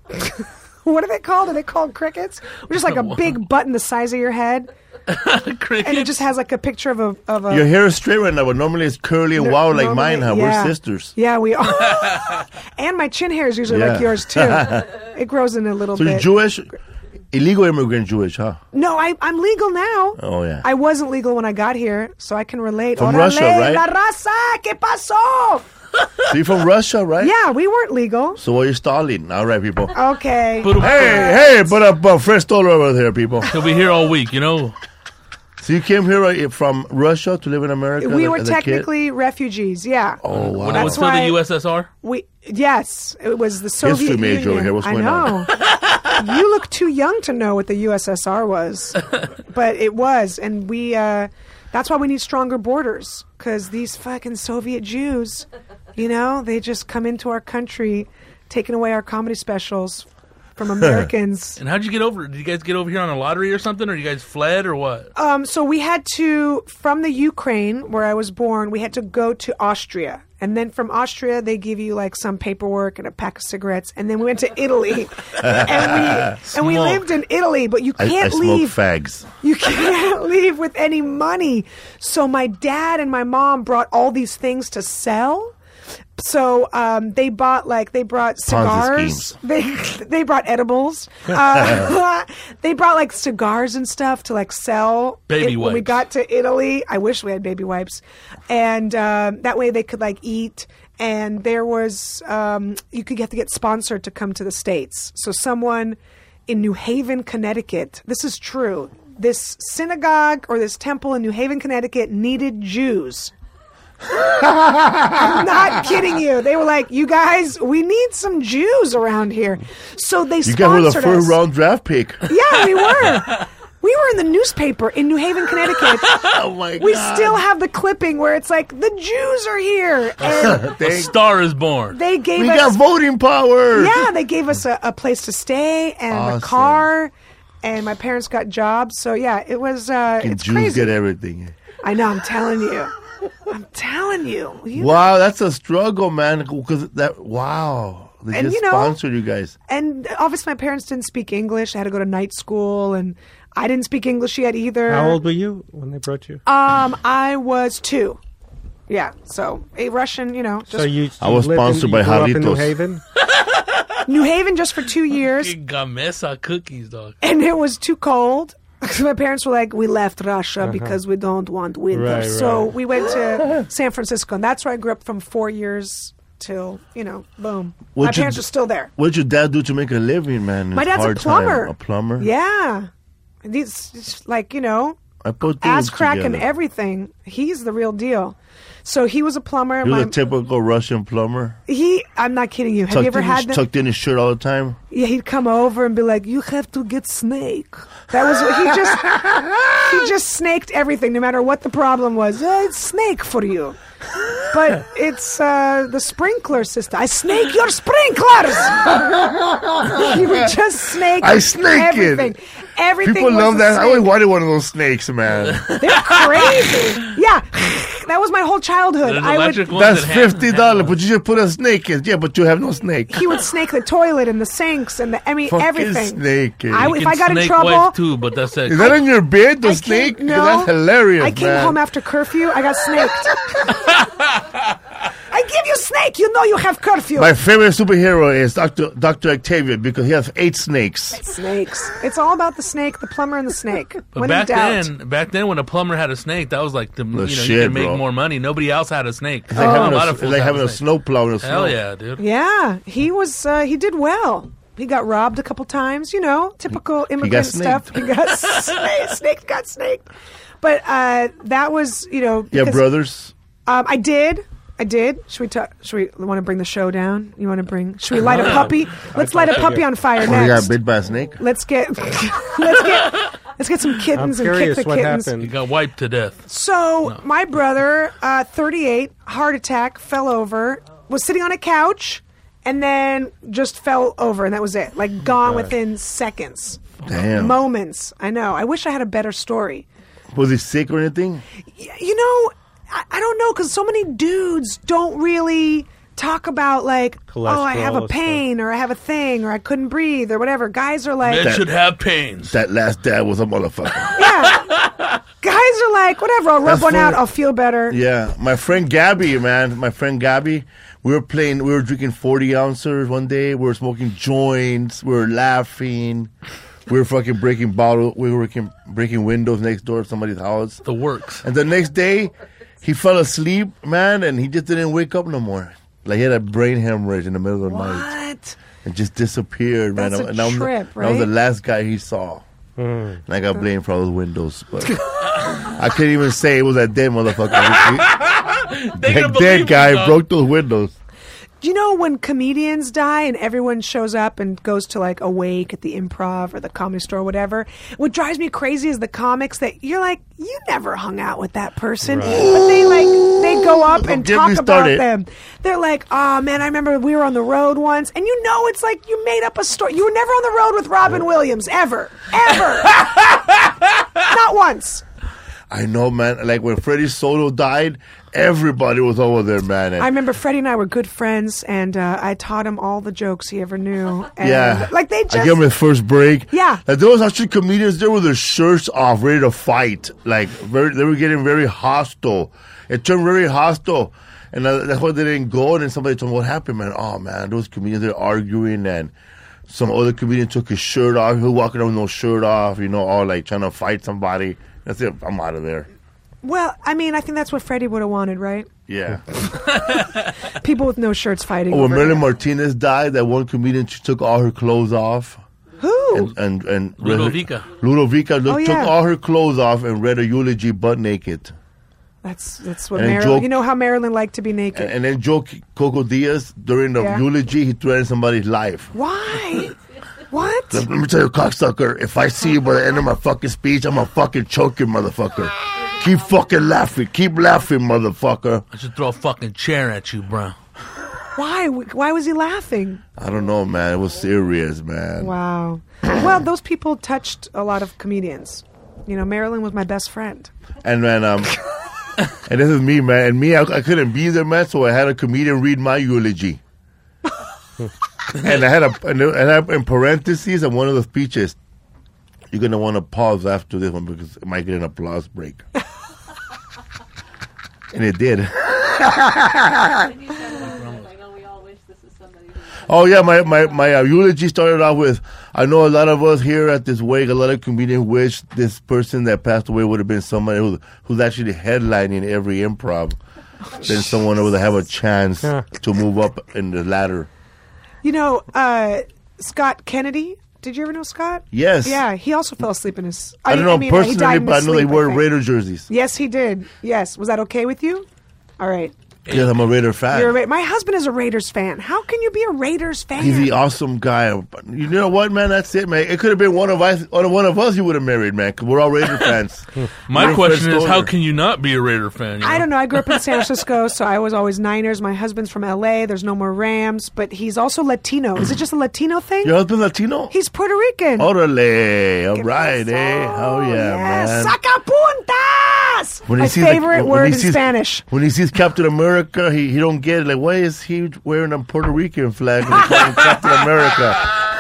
S3: What are they called? Are they called crickets? Just like a big button the size of your head,
S2: Cricket.
S3: and it just has like a picture of a of a.
S1: Your hair is straight right now, but normally it's curly and wild like
S3: Normally-
S1: mine. How
S3: yeah.
S1: we're sisters.
S3: Yeah, we are. And my chin hair is usually like
S1: Yeah.
S3: yours too. It grows in a little
S1: So
S3: bit.
S1: you're Jewish, illegal immigrant Jewish, huh?
S3: No, I, I'm legal now.
S1: Oh, yeah.
S3: I wasn't legal when I got here, so I can relate.
S1: From
S3: Órale,
S1: Russia, right?
S3: La raza, ¿qué pasó?
S1: So you're from Russia, right?
S3: Yeah, we weren't legal.
S1: So you're Stalin. All right, people.
S3: Okay.
S2: Put 'em-
S1: Hey, hey, put up uh, fresh dollar over there, people.
S2: He'll be here all week, you know.
S1: So you came here uh, from Russia to live in America?
S3: We
S1: as a-
S3: were
S1: as a kid?
S3: technically refugees, yeah.
S1: Oh, wow.
S2: When it was
S3: That's
S2: still
S3: why-
S2: the U S S R.
S3: We yes, it was the Soviet
S1: History major
S3: Union.
S1: over here. What's
S3: I
S1: going
S3: know.
S1: on?
S3: You look too young to know what the U S S R was, but it was, and we. Uh, that's why we need stronger borders, because these fucking Soviet Jews, you know, they just come into our country, taking away our comedy specials from Americans.
S2: And how'd you get over? Did you guys get over here on a lottery or something, or you guys fled, or what?
S3: Um, so we had to, from the Ukraine, where I was born, we had to go to Austria. And then from Austria, they give you like some paperwork and a pack of cigarettes. And then we went to Italy. and we and we
S2: Smoke.
S3: lived in Italy, but you
S1: I, I
S3: can't
S1: smoke
S3: leave.
S1: fags.
S3: You can't leave with any money. So my dad and my mom brought all these things to sell. So um, they bought like they brought cigars. They they brought edibles. Uh, they brought like cigars and stuff to like sell.
S2: Baby
S3: it, when we
S2: wipes.
S3: got to Italy, I wish we had baby wipes, and um, that way they could like eat. And there was um, you could get to get sponsored to come to the States. So someone in New Haven, Connecticut. This is true. This synagogue or this temple in New Haven, Connecticut needed Jews. I'm not kidding you. They were like, you guys, we need some Jews around here. So they
S1: You
S3: sponsored
S1: got her the first
S3: us.
S1: round draft pick.
S3: Yeah, we were. We were in the newspaper in New Haven, Connecticut.
S1: Oh my
S3: We
S1: god!
S3: still have the clipping where it's like, the Jews are here. And
S2: A
S1: Thank-
S2: star is born.
S3: they gave
S1: we
S3: us...
S1: got voting power.
S3: Yeah, they gave us a, a place to stay and
S1: Awesome.
S3: a car, and my parents got jobs. So yeah, it was. Uh,
S1: And
S3: it's
S1: Jews
S3: crazy.
S1: get everything.
S3: I know. I'm telling you. I'm telling you. you
S1: Wow, that's a struggle, man. Because that wow, they
S3: And
S1: just
S3: you know-
S1: sponsored you guys.
S3: And obviously, my parents didn't speak English. I had to go to night school, and I didn't speak English yet either.
S4: How old were you when they brought you?
S3: Um, I was two. Yeah, so a Russian, you know, just
S4: so you,
S1: I
S4: you
S1: was
S4: lived in-
S1: sponsored
S4: you
S1: by
S4: grew up in New
S1: Jarritos.
S4: Haven?
S3: New Haven just for two years,
S2: Fucking Gamesa cookies, dog.
S3: and it was too cold. My parents were like, we left Russia because we don't want winter.
S4: Right,
S3: so
S4: right.
S3: we went to San Francisco, and that's where I grew up from four years till, you know, boom. My
S1: What'd you
S3: parents
S1: d-
S3: are still there.
S1: What did your dad do to make a living, man? in
S3: My
S1: his
S3: dad's a
S1: hard
S3: plumber.
S1: time? A plumber?
S3: Yeah. And he's he's like, you know,
S1: I put two
S3: ass crack and
S1: together.
S3: everything. He's the real deal. So he was a plumber.
S1: He was
S3: My-
S1: a typical Russian plumber.
S3: he, I'm not kidding you. Have
S1: Tucked,
S3: you ever
S1: in
S3: had
S1: his,
S3: them?
S1: tucked in his shirt all the time.
S3: Yeah, he'd come over and be like, "You have to get snake." That was what he just he just snaked everything, no matter what the problem was. "Uh, it's snake for you, but it's uh, the sprinkler system. I snake your sprinklers. He would just snake.
S1: I snake it.
S3: everything. Everything.
S1: People
S3: was
S1: love
S3: a
S1: that. I always
S3: snake.
S1: wanted one of those snakes, man.
S3: They're crazy. Yeah, that was my whole childhood.
S2: There's
S3: I would.
S2: electric ones
S1: That's
S2: that hand-
S1: fifty dollars, but you should put a snake in. Yeah, but you have no snake.
S3: He would snake the toilet and the sinks and the. I mean,
S1: Fucking
S3: everything.
S1: snake.
S3: I,
S2: You
S3: if
S2: can
S3: I got in
S2: snake
S3: trouble,
S2: wife too, but that's it.
S1: Is that on your bed, the
S3: I
S1: snake?
S3: came, no,
S1: That's hilarious,
S3: I came
S1: man.
S3: home after curfew. I got snaked. I give you snake. You know you have curfew.
S1: My favorite superhero is Doctor Doctor Octavian because he has eight snakes.
S3: Snakes. It's all about the snake, the plumber, and the snake.
S2: But
S3: when
S2: back
S3: in doubt.
S2: then, back then, when a plumber had a snake, that was like the, you know you
S1: shit,
S2: could make
S1: bro.
S2: more money. Nobody else had a snake.
S1: It's like
S2: Oh,
S1: having,
S2: a
S1: a,
S2: lot of
S1: it's
S2: fools
S1: like
S2: have
S1: having a
S2: snake.
S1: snow plow in the snow.
S2: Hell yeah, dude.
S3: Yeah, he was. Uh, he did well. He got robbed a couple times. You know, typical immigrant stuff.
S1: snaked.
S3: He got snaked. Snaked. Got snaked. But uh, that was, you know.
S1: Yeah,
S3: because,
S1: brothers.
S3: Um, I did. I did. Should we talk? Should we want to bring the show down? You want to bring? Should we light a puppy? Let's light a puppy on fire
S1: Oh, he
S3: next.
S1: got bit by a snake?
S3: Let's get let's get let's get some
S4: I'm
S3: kittens and kick
S4: curious
S3: the
S4: what
S3: kittens.
S2: He
S4: happened.
S2: got wiped to death.
S3: So my brother, uh, thirty-eight, heart attack, fell over, was sitting on a couch, and then just fell over, and that was it. Like gone within seconds,
S1: Damn.
S3: moments. I know. I wish I had a better story.
S1: Was he sick or anything?
S3: Y- You know, I, I don't know, because so many dudes don't really talk about like, oh, I have a
S4: Cholesterol
S3: pain, or I have a thing, or I couldn't breathe, or whatever. Guys are like,
S2: Men should have pains.
S1: That last dad was a motherfucker.
S3: yeah. Guys are like, whatever, I'll rub
S1: That's
S3: one out,
S1: funny.
S3: I'll feel better.
S1: Yeah, my friend Gabby, man, my friend Gabby, we were playing, we were drinking forty ounces one day. We were smoking joints. We were laughing. We were fucking breaking bottles. We were breaking, breaking windows next door to somebody's house.
S2: The works.
S1: And the next day, he fell asleep, man, and he just didn't wake up no more. Like he had a brain hemorrhage in the middle of the night
S3: What?
S1: and just disappeared, man.
S3: That's a
S1: and I was,
S3: trip,
S1: I was the
S3: right?
S1: last guy he saw. And I got blamed for all those windows, but I couldn't even say it was that dead motherfucker.
S2: They
S1: That
S2: can believe
S1: dead
S2: it,
S1: guy
S2: dog.
S1: broke those windows.
S3: Do you know when comedians die and everyone shows up and goes to like a wake at the Improv or the Comedy Store or whatever? What drives me crazy is the comics that you're like, you never hung out with that person, but they like they go up and
S1: Don't get
S3: talk
S1: me
S3: about
S1: started.
S3: them. They're like, oh man, I remember we were on the road once, and you know it's like you made up a story. You were never on the road with Robin Williams ever, ever, not once.
S1: I know, man. Like when Freddie Soto died, everybody was over there, man. And
S3: I remember Freddie and I were good friends, and uh, I taught him all the jokes he ever knew. And,
S1: yeah,
S3: like they just
S1: I gave him his first break.
S3: Yeah.
S1: like, there was actually comedians there with their shirts off, ready to fight. Like very, they were getting very hostile. It turned very hostile. And uh, that's why they didn't go. And then somebody told me, what happened, man? Oh, man, those comedians, they're arguing. And some other comedian took his shirt off. He was walking around with no shirt off, you know, all like trying to fight somebody. That's it. I'm out of there.
S3: Well, I mean, I think that's what Freddie would have wanted, right?
S1: Yeah.
S3: People with no shirts fighting.
S1: Oh, when
S3: over
S1: Marilyn
S3: it.
S1: Martinez died, that one comedian, she took all her clothes off.
S3: Who?
S1: And, and, and
S2: Ludovica.
S1: Ludovica look,
S3: Oh,
S1: took
S3: yeah.
S1: all her clothes off and read a eulogy butt naked.
S3: That's that's what
S1: And
S3: Marilyn.
S1: Joe-
S3: You know how Marilyn liked to be naked.
S1: And, and then Joe Coco Diaz, during the
S3: Yeah.
S1: eulogy, he threatened somebody's life.
S3: Why? What?
S1: Let me tell you, cocksucker, if I see you by the end of my fucking speech, I'm gonna fucking choke you, motherfucker. Keep fucking laughing. Keep laughing, motherfucker.
S2: I should throw a fucking chair at you, bro.
S3: Why? Why was he laughing?
S1: I don't know, man. It was serious, man.
S3: Wow. Well, those people touched a lot of comedians. You know, Marilyn was my best friend.
S1: And man, um, and this is me, man. And me, I, I couldn't be there, man. So I had a comedian read my eulogy. And I had a, and I had in parentheses on one of the speeches. You're gonna want to pause after this one because it might get an applause break. And it did.
S5: And you said like, oh, we all wish this is somebody who.
S1: Oh yeah, my my my uh, eulogy started off with, I know a lot of us here at this wake, a lot of comedians wish this person that passed away would have been somebody who, who's actually headlining every improv. Then someone would have a chance to move up in the ladder.
S3: You know, uh, Scott Kennedy. Did you ever know Scott?
S1: Yes.
S3: Yeah, he also fell asleep in his.
S1: I, don't know
S3: mean, he
S1: personally,
S3: died in
S1: but I
S3: his
S1: know they
S3: sleep,
S1: wear
S3: think.
S1: Raider jerseys.
S3: Yes, he did. Yes. Was that okay with you? All right.
S1: Yes, I'm a Raider fan.
S3: You're a Ra- my husband is a Raiders fan. How can you be a Raiders fan?
S1: He's the awesome guy. You know what, man? That's it, man. It could have been one of us. One of us you would have married, man. Because we're all Raider fans.
S2: My
S1: We're
S2: question
S1: Fred
S2: is, how
S1: Stoner.
S2: can you not be a Raider fan? You
S3: I
S2: know?
S3: don't know. I grew up in San Francisco, so I was always Niners. My husband's from L A. There's no more Rams, but he's also Latino. Is it just a Latino thing?
S1: Your husband Latino?
S3: He's Puerto Rican.
S1: Orale. All right, eh? Oh, yeah,
S3: yes.
S1: man.
S3: Sacapuntas!
S1: When he
S3: My
S1: sees the-
S3: favorite
S1: when
S3: word
S1: he
S3: in
S1: sees-
S3: Spanish.
S1: When he sees Captain America, he, he don't get it. Like, why is he wearing a Puerto Rican flag and he's calling Captain America?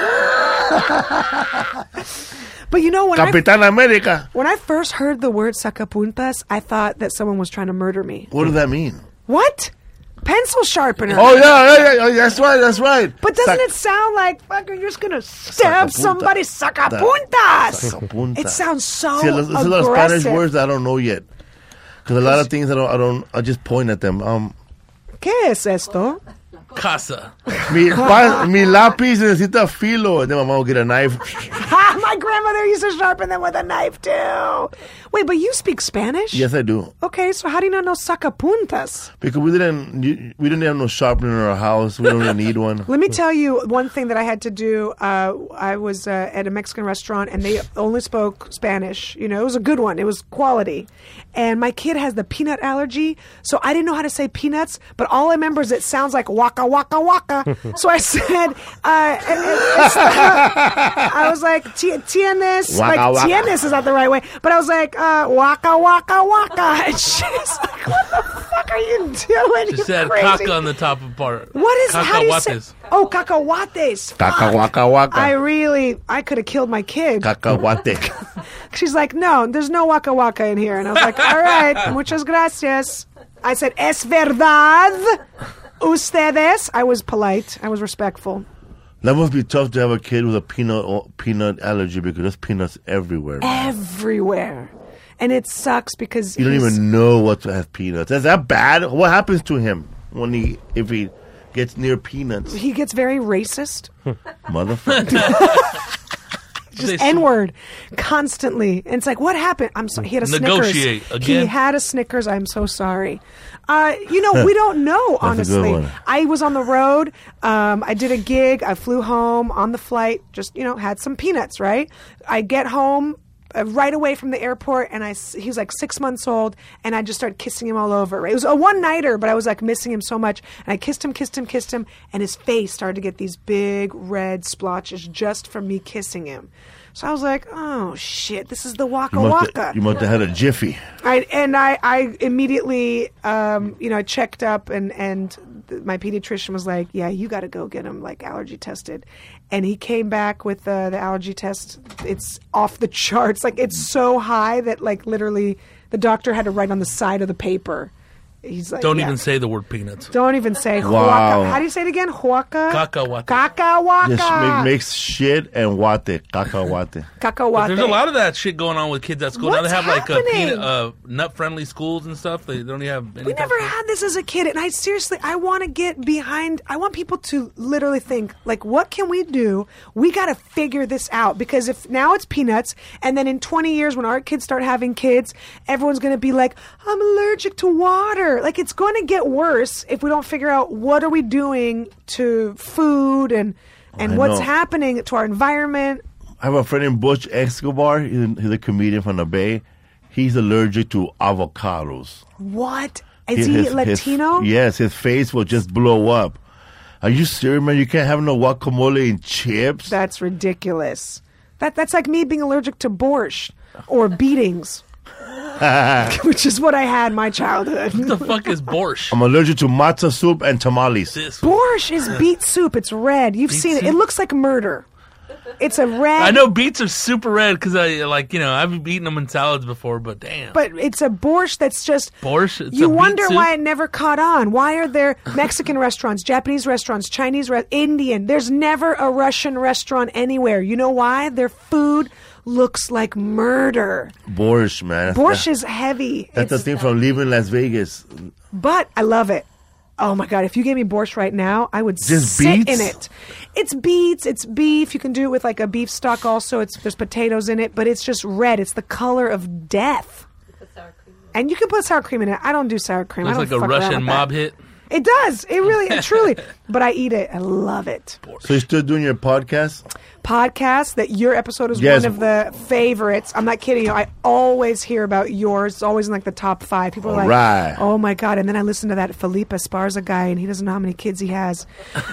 S3: But you know, when I,
S1: Capitan America.
S3: when I first heard the word sacapuntas, I thought that someone was trying to murder me.
S1: What does that mean?
S3: What? Pencil sharpener.
S1: Oh, yeah, yeah, yeah, yeah, that's right, that's right.
S3: But doesn't
S1: Sac-
S3: it sound like fucking you're just gonna stab
S1: Sacapunta.
S3: somebody? Sacapuntas.
S1: Sacapunta.
S3: It sounds so
S1: See, there's, there's a lot of
S3: aggressive.
S1: Spanish words that I don't know yet. Because a lot of things I don't, I don't, I just point at them. Um,
S3: ¿Qué es esto?
S2: Casa.
S1: mi, pa, mi lápiz necesita filo. And then my mom will get a knife.
S3: Ha! My grandmother used to sharpen them with a knife too. Wait, but you speak Spanish?
S1: Yes, I do.
S3: Okay, so how do you not know sacapuntas?
S1: Because we didn't, you- we didn't have no sharpener in our house. We don't really need one.
S3: Let me tell you one thing that I had to do. Uh, I was uh, at a Mexican restaurant and they only spoke Spanish. You know, it was a good one. It was quality. And my kid has the peanut allergy, so I didn't know how to say peanuts, but all I remember is it sounds like waka, waka, waka. So I said, uh, it- it- it's, uh, I was like, "Ti- tienes,
S1: Waka,
S3: like,
S1: waka.
S3: tienes is not the right way, but I was like, uh, waka, waka, waka. And she's like, what the fuck are you doing?
S2: She
S3: you
S2: said
S3: crazy?
S2: caca on the top of part.
S3: What is how do you say?
S2: Cacahuates.
S3: Oh, cacahuates. Fuck.
S1: Caca, waka, waka.
S3: I really, I could have killed my kid.
S1: Cacahuate.
S3: She's like, no, there's no waka waka in here, and I was like, all right, muchas gracias. I said, es verdad, ustedes. I was polite. I was respectful.
S1: That must be tough to have a kid with a peanut peanut allergy because there's peanuts everywhere. man.
S3: Everywhere, and it sucks because
S1: You don't
S3: he's-
S1: even know what to have peanuts. Is that bad? What happens to him when he if he gets near peanuts?
S3: he gets very racist.
S1: Motherfucker.
S3: Just N word constantly. And it's like, what happened? I'm sorry. He had a
S2: Negotiate
S3: Snickers.
S2: again.
S3: He had a Snickers. I'm so sorry. Uh, you know, we don't know,
S1: That's a
S3: honestly.
S1: good one.
S3: I was on the road. Um, I did a gig. I flew home on the flight. Just, you know, had some peanuts, right? I get home. Uh, right away from the airport, and I s- he was like six months old, and I just started kissing him all over. Right? It was a one nighter, but I was like missing him so much, and I kissed him, kissed him, kissed him, and his face started to get these big red splotches just from me kissing him. So I was like, "Oh shit, this is the Waka
S1: You must,
S3: Waka."
S1: have, you must have had a jiffy.
S3: I, and I, I immediately, um, you know, I checked up, and and th- my pediatrician was like, "Yeah, you got to go get him like allergy tested," and he came back with uh, the allergy test. It's off the charts, like it's so high that like literally the doctor had to write on the side of the paper. He's like,
S2: Don't
S3: yeah.
S2: even say the word peanuts.
S3: Don't even say
S1: Wow.
S3: huaca. How do you say it again? Huaca?
S2: Cacahuate.
S3: Cacahuaca.
S1: Just make, makes shit and wate. Cacahuate.
S3: Cacahuate.
S2: There's a lot of that shit going on with kids at school. now
S3: What's
S2: they have like uh,
S3: happening?
S2: peanut, uh, nut-friendly schools and stuff. They don't even have any
S3: We
S2: type
S3: never
S2: of-
S3: had this as a kid, and I seriously, I want to get behind. I want people to literally think, like, what can we do? We got to figure this out, because if now it's peanuts, and then in twenty years when our kids start having kids, everyone's going to be like, I'm allergic to water. Like, it's going to get worse if we don't figure out what are we doing to food and and
S1: I
S3: what's
S1: know.
S3: happening to our environment.
S1: I have a friend named Butch Escobar. He's a, he's a comedian from the Bay. He's allergic to avocados.
S3: What is
S1: His-
S3: he
S1: his-
S3: Latino?
S1: his- yes, his face will just blow up. Are you serious, man? You can't have no guacamole and chips?
S3: That's ridiculous. That that's like me being allergic to borscht or beatings, which is what I had in my childhood.
S2: What the fuck is borscht?
S1: I'm allergic to matzo soup and tamales.
S2: This
S3: Borscht is beet soup. It's red. You've
S2: Beet
S3: seen it.
S2: soup?
S3: It looks like murder. It's a red.
S2: I know beets are super red because I like you know I've eaten them in salads before, but damn,
S3: But it's a borscht that's just.
S2: borscht. It's
S3: You
S2: a beet
S3: wonder
S2: soup?
S3: why it never caught on. Why are there Mexican restaurants, Japanese restaurants, Chinese, re- Indian? There's never a Russian restaurant anywhere. You know why? Their food looks like murder.
S1: Borscht, man. That's,
S3: Borscht is heavy.
S1: that's the
S3: It's-
S1: thing from leaving Las Vegas.
S3: But I love it. Oh my God, if you gave me borscht right now, I would
S1: Just
S3: sit
S1: beets?
S3: in it. It's beets, it's beef. You can do it with like a beef stock also. It's there's potatoes in it, but it's just red. It's the color of death.
S5: Put sour cream in it.
S3: And you can put sour cream in it. I don't do sour cream.
S2: Looks
S3: I
S2: like
S3: don't
S2: a
S3: fuck around
S2: Russian
S3: with that.
S2: mob hit.
S3: It does. It really, it truly. But I eat it. I love it.
S1: So you're still doing your podcast?
S3: Podcast that your episode is
S1: Yes.
S3: one of the favorites. I'm not kidding you. I always hear about yours. It's always in like the top five. People are
S1: All
S3: like,
S1: right.
S3: oh my God. And then I listen to that Felipe Esparza guy and he doesn't know how many kids he has.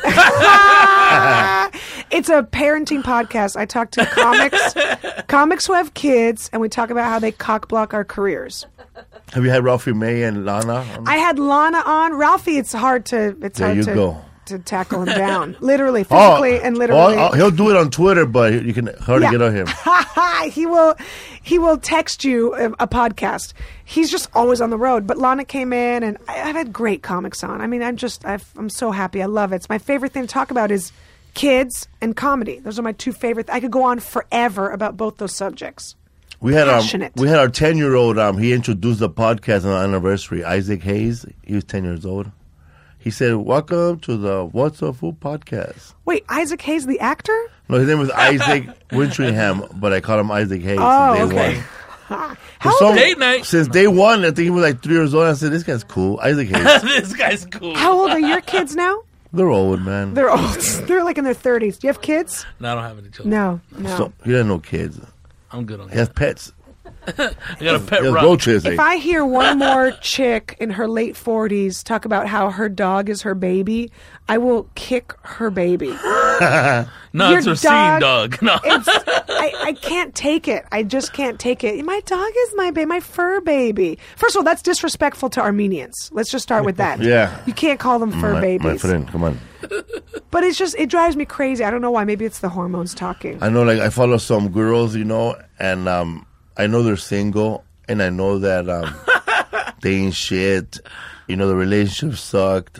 S3: It's a parenting podcast. I talk to comics, comics who have kids, and we talk about how they cock block our careers.
S1: Have you had Ralphie May and Lana? on?
S3: I had Lana on. Ralphie, it's hard to it's
S1: There
S3: hard
S1: you
S3: to,
S1: go.
S3: to tackle him down. Literally, physically, and literally.
S1: oh, he'll do it on Twitter, but you can hardly
S3: Yeah.
S1: get on him.
S3: he will he will text you a, a podcast. He's just always on the road. But Lana came in, and I, I've had great comics on. I mean, I'm just I've, I'm so happy. I love it. It's my favorite thing to talk about is kids and comedy. Those are my two favorite. I could go on forever about both those subjects.
S1: We had um,
S3: Passionate.
S1: we had our ten year old. Um, he introduced the podcast on our anniversary. Isaac Hayes. He was ten years old. He said, "Welcome to the What's Up Food podcast."
S3: Wait, Isaac Hayes, the actor?
S1: No, his name was Isaac Wintringham, but I call him Isaac Hayes
S3: Oh,
S1: since day
S3: okay.
S1: one.
S3: How
S1: For
S3: old,
S1: some-
S2: Date night.
S1: Since day one, I think he was like three years old. I said, "This guy's cool." Isaac Hayes.
S2: This guy's cool.
S3: how old are your kids now?
S1: They're old, man.
S3: They're old. They're like in their thirties. Do you have kids?
S2: No, I don't have any children.
S3: No, no.
S1: So, he doesn't know kids.
S2: I'm good on
S1: He
S2: that.
S1: has pets.
S2: I got a pet
S1: He has
S2: rock.
S1: roaches.
S3: If I hear one more chick in her late forties talk about how her dog is her baby, I will kick her baby.
S2: No,
S3: Your
S2: it's a
S3: dog-
S2: scene dog. No.
S3: It's I, I can't take it. I just can't take it. My dog is my baby, my fur baby. First of all, that's disrespectful to Armenians. Let's just start with that.
S1: Yeah.
S3: You can't call them fur
S1: my,
S3: babies.
S1: my friend, come on.
S3: But it's just it drives me crazy. I don't know why. Maybe it's the hormones talking.
S1: I know, like, I follow some girls, you know, and um, I know they're single, and I know that um, they ain't shit. You know, the relationship sucked,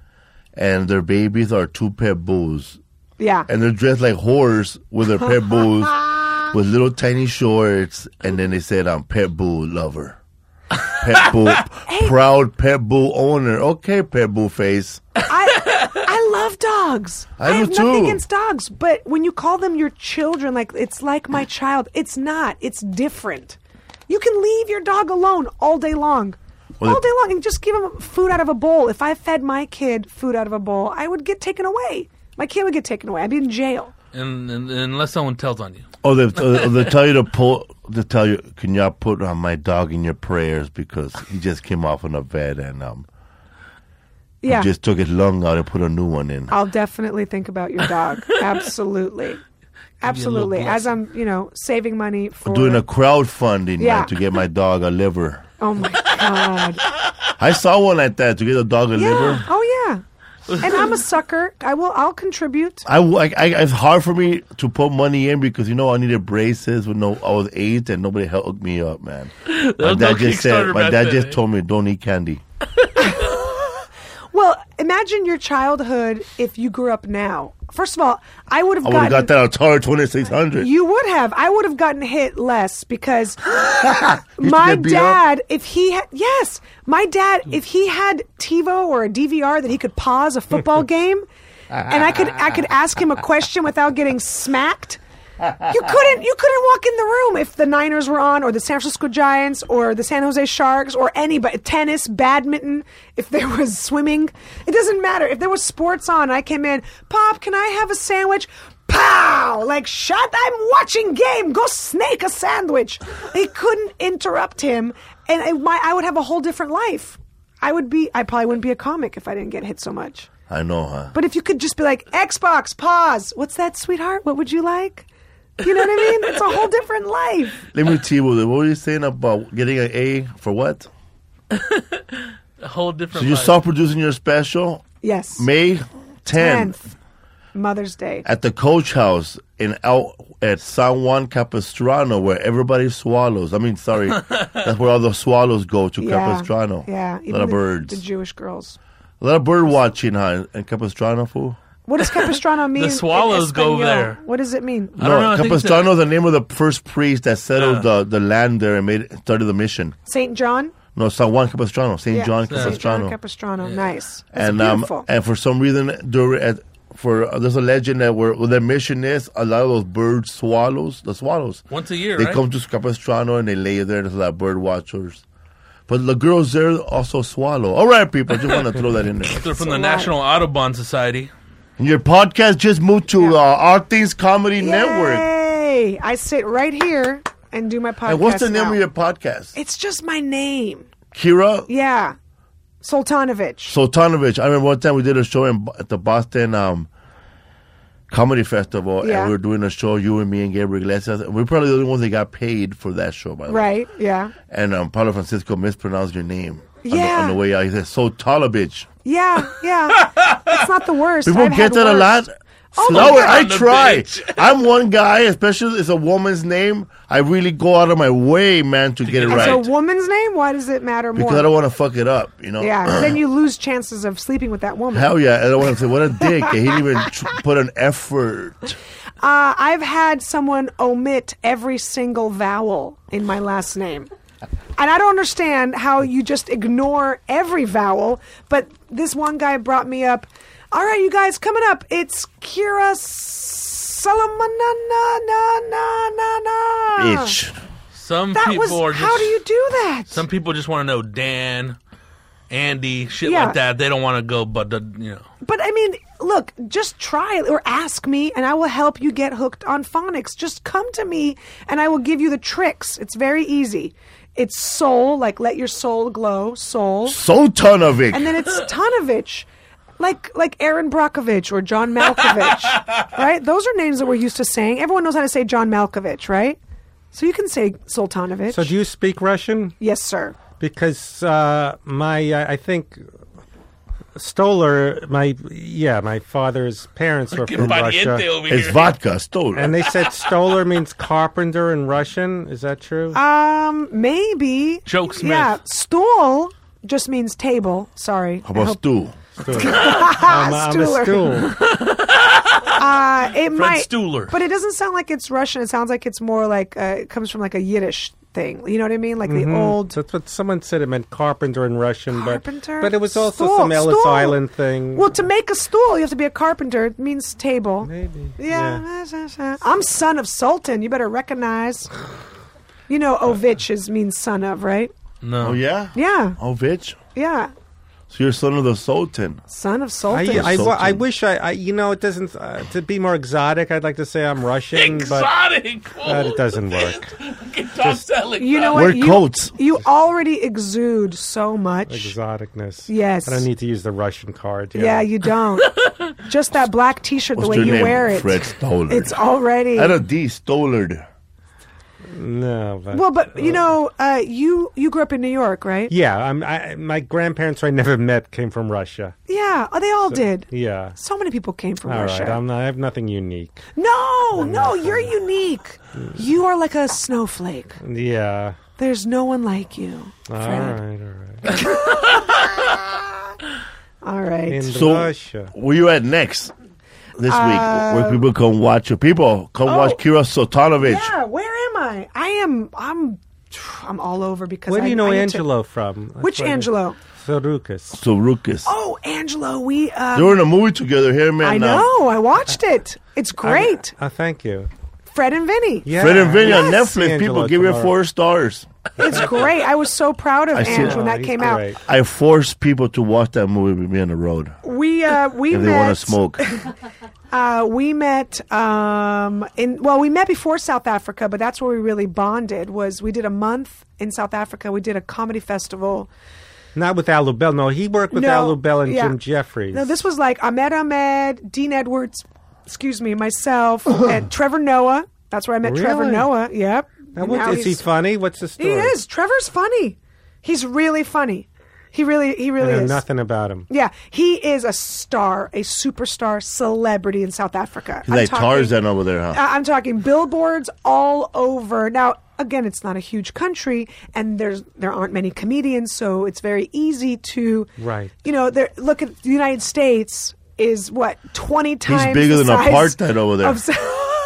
S1: and their babies are two pet bulls,
S3: Yeah.
S1: and they're dressed like whores with their pet bulls, with little tiny shorts, and then they said, "I'm pet bull lover." Pet bull, proud pet bull owner. Okay, pet bull face.
S3: I I love dogs.
S1: I do
S3: have nothing
S1: too.
S3: against dogs, but when you call them your children, like it's like my child, it's not. It's different. You can leave your dog alone all day long.
S1: Well,
S3: all
S1: the-
S3: day long, and just give him food out of a bowl. If I fed my kid food out of a bowl, I would get taken away. My kid would get taken away. I'd be in jail.
S2: And, and, unless someone tells on you.
S1: Oh, they uh, they tell you to pull. They tell you, can y'all put uh, my dog in your prayers because he just came off on a vet and um,
S3: Yeah,
S1: he just took his lung out and put a new one in.
S3: I'll definitely think about your dog. Absolutely, absolutely.
S2: little
S3: As I'm, you know, saving money for
S1: Doing a crowdfunding
S3: Yeah.
S1: man, to get my dog a liver.
S3: Oh my god.
S1: I saw one like that to get a dog a
S3: Yeah.
S1: liver.
S3: Oh yeah. And I'm a sucker. I will. I'll contribute.
S1: I, I, I, it's hard for me to put money in because, you know, I needed braces when no, I was eight and nobody hooked me up, man. My
S2: was no
S1: dad just said,
S2: Kickstarter
S1: my
S2: back
S1: dad
S2: then,
S1: just
S2: eh?
S1: told me, don't eat candy.
S3: Well, imagine your childhood if you grew up now. First of all, I would have
S1: I would have
S3: gotten...
S1: got that Atari twenty-six hundred.
S3: You would have. I would have gotten hit less because
S1: You
S3: my
S1: get beat up?
S3: dad, if he had, yes, my dad, if he had TiVo or a D V R that he could pause a football game, and I could, I could ask him a question without getting smacked. You couldn't, you couldn't walk in the room if the Niners were on, or the San Francisco Giants, or the San Jose Sharks, or anybody, tennis, badminton. If there was swimming, it doesn't matter. If there was sports on, I came in, Pop, can I have a sandwich? Pow! Like, shut, I'm watching game. Go snake a sandwich. They couldn't interrupt him, and I, my, I would have a whole different life. I would be, I probably wouldn't be a comic if I didn't get hit so much.
S1: I know, huh?
S3: But if you could just be like, Xbox, pause. What's that, sweetheart? What would you like? You know what I mean? It's a whole different life.
S1: Let me tell you, what were you saying about getting an A for what?
S2: A whole different.
S1: So you're
S2: life.
S1: self-producing your special
S3: Yes.
S1: May tenth
S3: Mother's Day.
S1: at the Coach House in El, at San Juan Capistrano, where everybody swallows. I mean, sorry, that's where all the swallows go to Capistrano.
S3: Yeah.
S1: A
S3: Even
S1: lot of
S3: the,
S1: birds.
S3: The Jewish girls.
S1: A lot of bird watching, huh? In Capistrano, fool.
S3: What does Capistrano mean?
S2: The swallows
S3: in
S2: go
S3: Espanol?
S2: there.
S3: What does it mean?
S2: I don't know, I think
S1: Capistrano
S2: that-
S1: is the name of the first priest that settled
S2: Uh.
S1: the, the land there and made started the mission.
S3: Saint John?
S1: No, San Juan Capistrano, Saint
S3: Yeah.
S1: John
S3: Saint John
S1: Capistrano.
S3: Capistrano. Nice. That's
S1: and um,
S3: beautiful.
S1: and for some reason, during at, for uh, there's a legend that where, where their mission is, a lot of those bird swallows, the swallows,
S2: Once a year,
S1: they
S2: right?
S1: come to Capistrano and they lay there. There's a lot of bird watchers. But the girls there also swallow. All right, people, just want to throw that in there.
S2: They're from
S3: a
S2: the
S3: lot.
S2: National Audubon Society.
S1: And your podcast just moved to uh, Our Things Comedy Network.
S3: Yay! I sit right here and do my podcast.
S1: And what's the name
S3: now.
S1: of your podcast?
S3: It's just my name.
S1: Kira
S3: Yeah. Sultanovich.
S1: Sultanovich. I remember one time we did a show in, at the Boston um, Comedy Festival,
S3: Yeah.
S1: and we were doing a show, you and me and Gabriel Iglesias. And we were probably the only ones that got paid for that show, by the way.
S3: Right, yeah.
S1: And um, Paulo Francisco mispronounced your name on, the,
S3: Yeah.
S1: on the way out. He said, Sultanovich.
S3: Yeah, yeah. It's not the worst.
S1: People
S3: I've
S1: get
S3: had
S1: that a
S3: worse.
S1: lot.
S3: Oh,
S1: Slow
S3: my
S1: it. I
S2: God.
S1: try.
S2: Bitch.
S1: I'm one guy, especially if it's a woman's name. I really go out of my way, man, to get it
S2: get it
S3: It's
S1: right.
S3: a woman's name? Why does it matter more?
S1: Because I don't want to fuck it up, you know?
S3: Yeah, then you lose chances of sleeping with that woman.
S1: Hell yeah. I don't want to say, what a dick. He didn't even tr- put an effort.
S3: Uh, I've had someone omit every single vowel in my last name. And I don't understand how you just ignore every vowel, but this one guy brought me up. All right, you guys, coming up, it's Kira Solomon. Na, na, na, na, na, na.
S1: Bitch.
S2: Some
S3: That
S2: people
S3: was,
S2: are just.
S3: how do you do that?
S2: Some people just want to know Dan, Andy, shit
S3: Yeah.
S2: like that. They don't want to go, but the, you know.
S3: But I mean, look, just try it or ask me and I will help you get hooked on phonics. Just come to me and I will give you the tricks. It's very easy. It's soul, like let your soul glow, soul.
S1: Sultanovich.
S3: And then it's Tonovich, like like Aaron Brockovich or John Malkovich, right? Those are names that we're used to saying. Everyone knows how to say John Malkovich, right? So you can say Sultanovich.
S4: So do you speak Russian?
S3: Yes, sir.
S4: Because uh, my, uh, I think, Stoller, my, yeah, my father's parents were
S2: Get
S4: from
S2: pariente
S4: Russia.
S2: over
S1: It's
S2: here.
S1: vodka, stolen.
S4: And they said Stoller means carpenter in Russian. Is that true?
S3: Um, maybe.
S2: Joke Smith.
S3: Yeah, stool just means table. Sorry.
S1: How about stew?
S4: I'm, I'm a
S3: Stooler.
S4: stool.
S3: Uh, it might,
S2: Stuhler.
S3: but it doesn't sound like it's Russian. It sounds like it's more like uh, it comes from like a Yiddish thing. You know what I mean? Like the old.
S4: That's what someone said. It meant carpenter in Russian,
S3: Carpenter?
S4: but but it was also
S3: Stool,
S4: some Ellis
S3: stool.
S4: Island thing.
S3: Well, to make a stool, you have to be a carpenter. It means table.
S4: Maybe.
S3: Yeah. I'm son of Sultan. You better recognize. You know, Ovich is means son of, right?
S2: No.
S1: Oh, yeah?
S3: Yeah,
S1: Oh, bitch.
S3: yeah.
S1: So you're son of the Sultan.
S3: Son of
S4: I,
S3: Sultan.
S4: I,
S1: Sultan.
S4: I wish I, I, you know, it doesn't, uh, to be more exotic, I'd like to say I'm Russian, but
S2: Exotic.
S4: but it doesn't work.
S2: Stop selling.
S3: you know
S1: Wear
S3: what? You,
S1: coats.
S3: you already exude so much.
S4: Exoticness.
S3: Yes.
S4: I don't need to use the Russian card.
S3: Yeah, you don't. Just that black T-shirt,
S1: What's
S3: the way
S1: your
S3: you
S1: name?
S3: wear it.
S1: Fred Stoller.
S3: It's already.
S1: At a D, Stollard.
S4: No, but.
S3: Well, but you know, uh, you you grew up in New York, right?
S4: Yeah, I'm, I, my grandparents who I never met came from Russia.
S3: Yeah. Oh, they all did.
S4: Yeah.
S3: So many people came from
S4: All
S3: Russia.
S4: right, I'm not, I have nothing unique.
S3: No, no, you're unique. You are like a snowflake.
S4: Yeah.
S3: There's no one like you,
S4: All
S3: Fred.
S4: right, all right.
S3: All right.
S4: In
S1: So,
S4: Russia.
S1: where you at next this
S3: Uh,
S1: week? Where people come watch you? People come
S3: oh.
S1: watch Kira Sotanovich.
S3: Yeah, where am I? I am. I'm. I'm all over because.
S4: Where do
S3: I,
S4: you know
S3: I need to-
S4: Angelo from? That's
S3: Which
S4: why they-
S3: Angelo?
S4: Sarukas.
S1: So Ruckus.
S3: Oh, Angelo. We. Um,
S1: They were in a movie together here, man.
S3: I
S1: now.
S3: know. I watched it. It's great.
S4: Oh, thank you.
S3: Fred and Vinny.
S4: Yeah.
S1: Fred and Vinny on
S3: Yes.
S1: Netflix.
S4: Angelo
S1: People give it
S4: tomorrow.
S1: four stars.
S3: It's great. I was so proud of
S1: I see
S3: Ange
S1: it.
S3: when
S4: Oh,
S3: that
S4: he's
S3: came
S4: great.
S3: out.
S1: I force people to watch that movie with me on the road
S3: We uh we
S1: if they
S3: met.
S1: want to smoke.
S3: Uh, we met um in well we met before South Africa, but that's where we really bonded. Was we did a month in South Africa. We did a comedy festival.
S4: Not with Al Lubell. No, he worked with
S3: No,
S4: Al Lubell and
S3: yeah.
S4: Jim Jeffries.
S3: No, this was like Ahmed Ahmed, Dean Edwards, excuse me, myself, and Trevor Noah. That's where I met Trevor
S4: Really?
S3: Noah. Yep.
S4: Now,
S3: And
S4: what,
S3: now
S4: is he
S3: he's-
S4: funny? What's the story?
S3: He is. Trevor's funny. He's really funny. He really, he
S4: I
S3: really
S4: know
S3: is.
S4: nothing about him.
S3: Yeah, he is a star, a superstar celebrity in South Africa.
S1: He's like Tarzan over there, huh?
S3: I- I'm talking billboards all over. Now, again, it's not a huge country, and there's there aren't many comedians, so it's very easy to,
S4: Right.
S3: You know, there, look at the United States is what twenty times
S1: bigger
S3: the
S1: than
S3: size
S1: apartheid over there.
S3: of-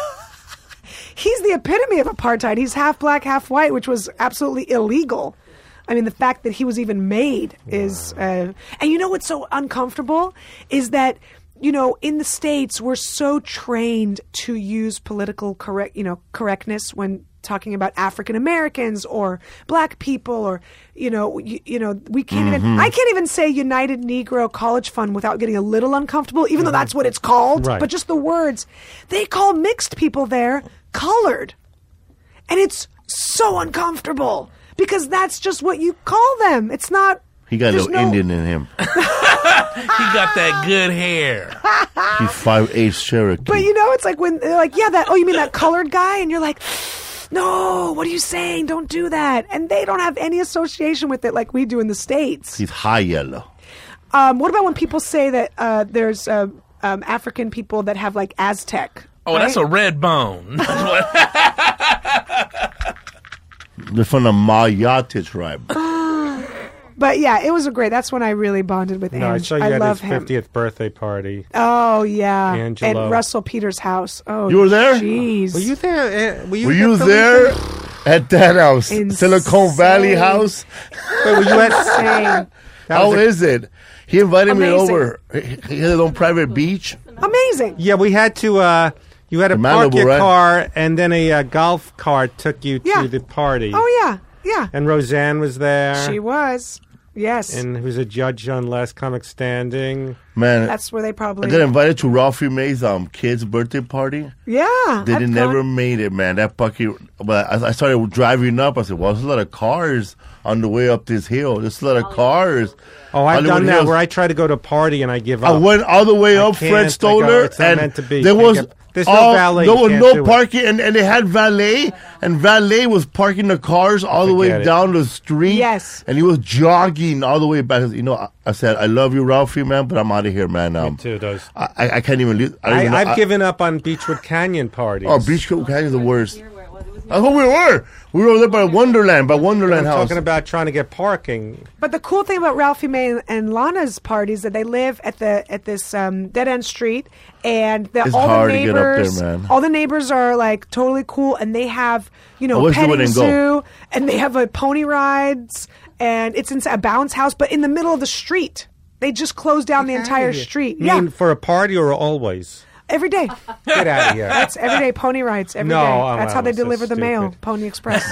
S3: He's the epitome of apartheid. He's half black, half white, which was absolutely illegal. I mean, the fact that he was even made is, uh, and you know what's so uncomfortable is that, you know, in the States, we're so trained to use political correct, you know, correctness when talking about African Americans or black people, or, you know, you, you know, we can't even, I can't even say United Negro College Fund without getting a little uncomfortable, even though that's what it's called,
S4: Right.
S3: but just the words. They call mixed people there colored. And it's so uncomfortable because that's just what you call them. It's not.
S1: He got a
S3: there's
S1: little
S3: no-
S1: Indian in him.
S2: He got that good hair.
S1: He's five eight Cherokee.
S3: But you know, it's like when they're like, yeah, that, oh, you mean that colored guy? And you're like, no, what are you saying? Don't do that. And they don't have any association with it like we do in the States.
S1: He's high yellow.
S3: Um, what about when people say that uh, there's uh, um, African people that have like Aztec?
S2: Oh, that's a
S3: right?
S2: red bone.
S1: They're from the Mayate tribe.
S3: But yeah, it was a great. That's when I really bonded with
S4: No, I
S3: Ange.
S4: saw you at
S3: love
S4: his
S3: him.
S4: fiftieth birthday party.
S3: Oh yeah,
S4: Angelo.
S3: at Russell Peters' house. Oh,
S1: You were there?
S3: Jeez.
S4: Were you there? Uh, were you,
S1: Were
S4: at
S1: you
S4: the
S1: there
S4: weekend?
S1: at that house? Silicon Valley
S3: Insane.
S1: house?
S4: Wait, were you at?
S3: Insane.
S4: That
S1: How
S4: was a-
S1: is it? He invited me
S3: Amazing.
S1: over. He he had his own private beach.
S3: Amazing.
S4: Yeah, we had to. Uh, you had to
S1: In
S4: park
S1: Malibu,
S4: your
S1: right?
S4: car, and then a uh, golf cart took you
S3: Yeah.
S4: to the party.
S3: Oh yeah, yeah.
S4: And Roseanne was there.
S3: She was. Yes.
S4: and who's a judge on Last Comic Standing.
S1: Man,
S3: That's where they
S1: I
S3: probably.
S1: got invited to Ralphie May's um, kid's birthday party.
S3: Yeah.
S1: They
S3: I've
S1: never
S3: gone-
S1: made it, man. That fucking. But I, I started driving up. I said, "Well, there's a lot of cars on the way up this hill. There's a lot of cars."
S4: Oh, I've
S1: Hollywood
S4: done that
S1: Hills.
S4: where I try to go to a party and I give up.
S1: I went all the way
S4: I
S1: up
S4: can't, I
S1: Fred
S4: go,
S1: Stoller,
S4: it's not
S1: and
S4: meant to be.
S1: there
S4: Can't
S1: was
S4: get- there's no
S1: all-
S4: valet,
S1: there
S4: you
S1: was
S4: can't
S1: no
S4: do it.
S1: parking, and, and they had valet, and valet was parking the cars all the way
S4: Forget it.
S1: down the street.
S3: Yes.
S1: and he was jogging all the way back. You know, I, I said, "I love you, Ralphie, man, but I'm out of here, man." Um,
S4: Me too, those.
S1: I, I I can't even. Leave, I don't
S4: I,
S1: even know-
S4: I've
S1: I-
S4: given up on Beechwood Canyon parties.
S1: Oh, Beach Canyon is the worst.
S5: Near where it was. It was
S1: That's what we were. We were over there by Wonderland, by Wonderland
S4: I'm
S1: House.
S4: talking about trying to get parking.
S3: But the cool thing about Ralphie May and, and Lana's party is that they live at the at this um, dead end street, and the,
S1: It's
S3: all
S1: hard
S3: the
S1: to get up there,
S3: neighbors,
S1: man.
S3: all the neighbors are like totally cool, and they have you
S1: I
S3: know
S1: wish they
S3: petting
S1: wouldn't go.
S3: zoo, and they have a pony rides, and it's in a bounce house, but in the middle of the street. They just closed down the entire street.
S4: You
S3: Yeah,
S4: mean for a party or always?
S3: every day.
S4: Get out of here.
S3: That's everyday pony rides every day.
S4: No, I'm-
S3: That's how
S4: I'm
S3: they
S4: so
S3: deliver the mail.
S4: stupid.
S3: Pony Express.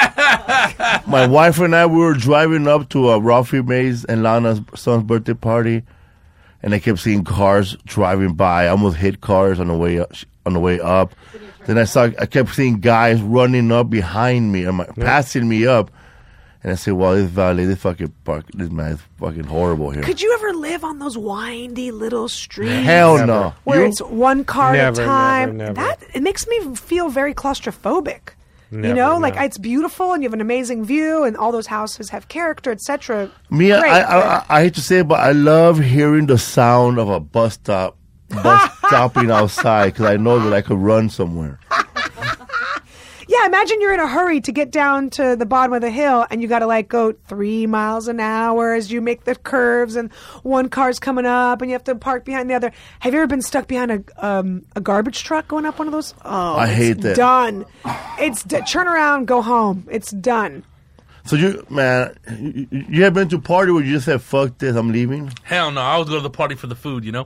S1: My wife and I, we were driving up to uh, Ralphie May's and Lana's son's birthday party, and I kept seeing cars driving by. I almost hit cars on the way up. On the way up, then I saw I kept seeing guys running up behind me and my, passing me up, and I said, "Well, this valet, this fucking park, this man is fucking horrible here."
S3: Could you ever live on those windy little streets?
S1: Hell
S4: Never.
S1: no.
S3: Where
S1: You?
S3: it's one car
S4: Never,
S3: at a time.
S4: never, never.
S3: That it makes me feel very claustrophobic. you
S4: Never,
S3: know,
S4: no.
S3: like it's beautiful and you have an amazing view, and all those houses have character, et cetera.
S1: Me, I,
S3: Great,
S1: I, I, I hate to say it, but I love hearing the sound of a bus stop, bus stopping outside, because I know that I could run somewhere.
S3: Yeah, imagine you're in a hurry to get down to the bottom of the hill and you got to like go three miles an hour as you make the curves and one car's coming up and you have to park behind the other. Have you ever been stuck behind a um, a garbage truck going up one of those? Oh,
S1: I
S3: it's
S1: hate that.
S3: Done. It's d- turn around, go home. It's done.
S1: So you, man, you, you have been to a party where you just said, fuck this, I'm leaving?
S2: Hell no, I always go to the party for the food, you know?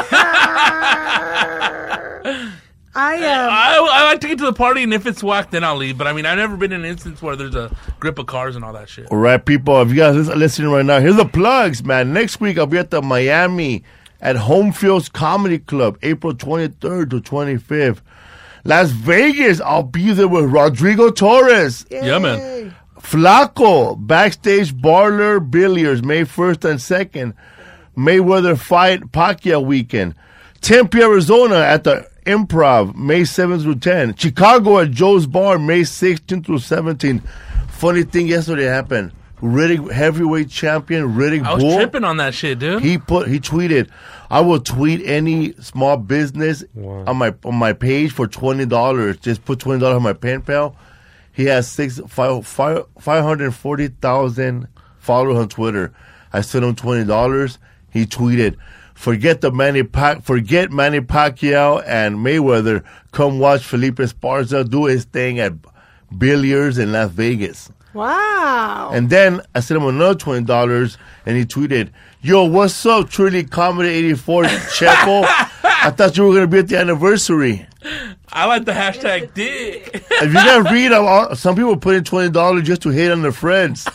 S3: I um,
S2: I, I like to get to the party, and if it's whack, then I'll leave. But I mean, I've never been in an instance where there's a grip of cars and all that shit.
S1: All right, people, if you guys are listening right now, here's the plugs, man. Next week, I'll be at the Miami at Home Fields Comedy Club, April twenty-third to twenty-fifth. Las Vegas, I'll be there with Rodrigo Torres.
S2: Yeah, man.
S1: Flaco, Backstage Barler Billiards, May first and second. Mayweather Fight Pacquiao Weekend. Tempe, Arizona at the Improv, May seventh through tenth. Chicago at Joe's Bar, May sixteenth through seventeenth. Funny thing yesterday happened. Riddick heavyweight champion Riddick
S2: I was
S1: Bull.
S2: tripping on that shit, dude.
S1: He put he tweeted, I will tweet any small business
S4: Wow.
S1: on my on my page for twenty dollars. Just put twenty dollars on my pen pal. He has six five five five hundred forty thousand followers on Twitter. I sent him twenty dollars. He tweeted, Forget the Manny Pac forget Manny Pacquiao and Mayweather. Come watch Felipe Esparza do his thing at Billiards in Las Vegas.
S3: wow.
S1: And then I sent him another twenty dollars, and he tweeted, Yo, what's up, Truly Comedy eighty-four, Chepo? I thought you were going to be at the anniversary.
S2: I like the hashtag dick.
S1: If you guys read, uh, some people put in twenty dollars just to hate on their friends.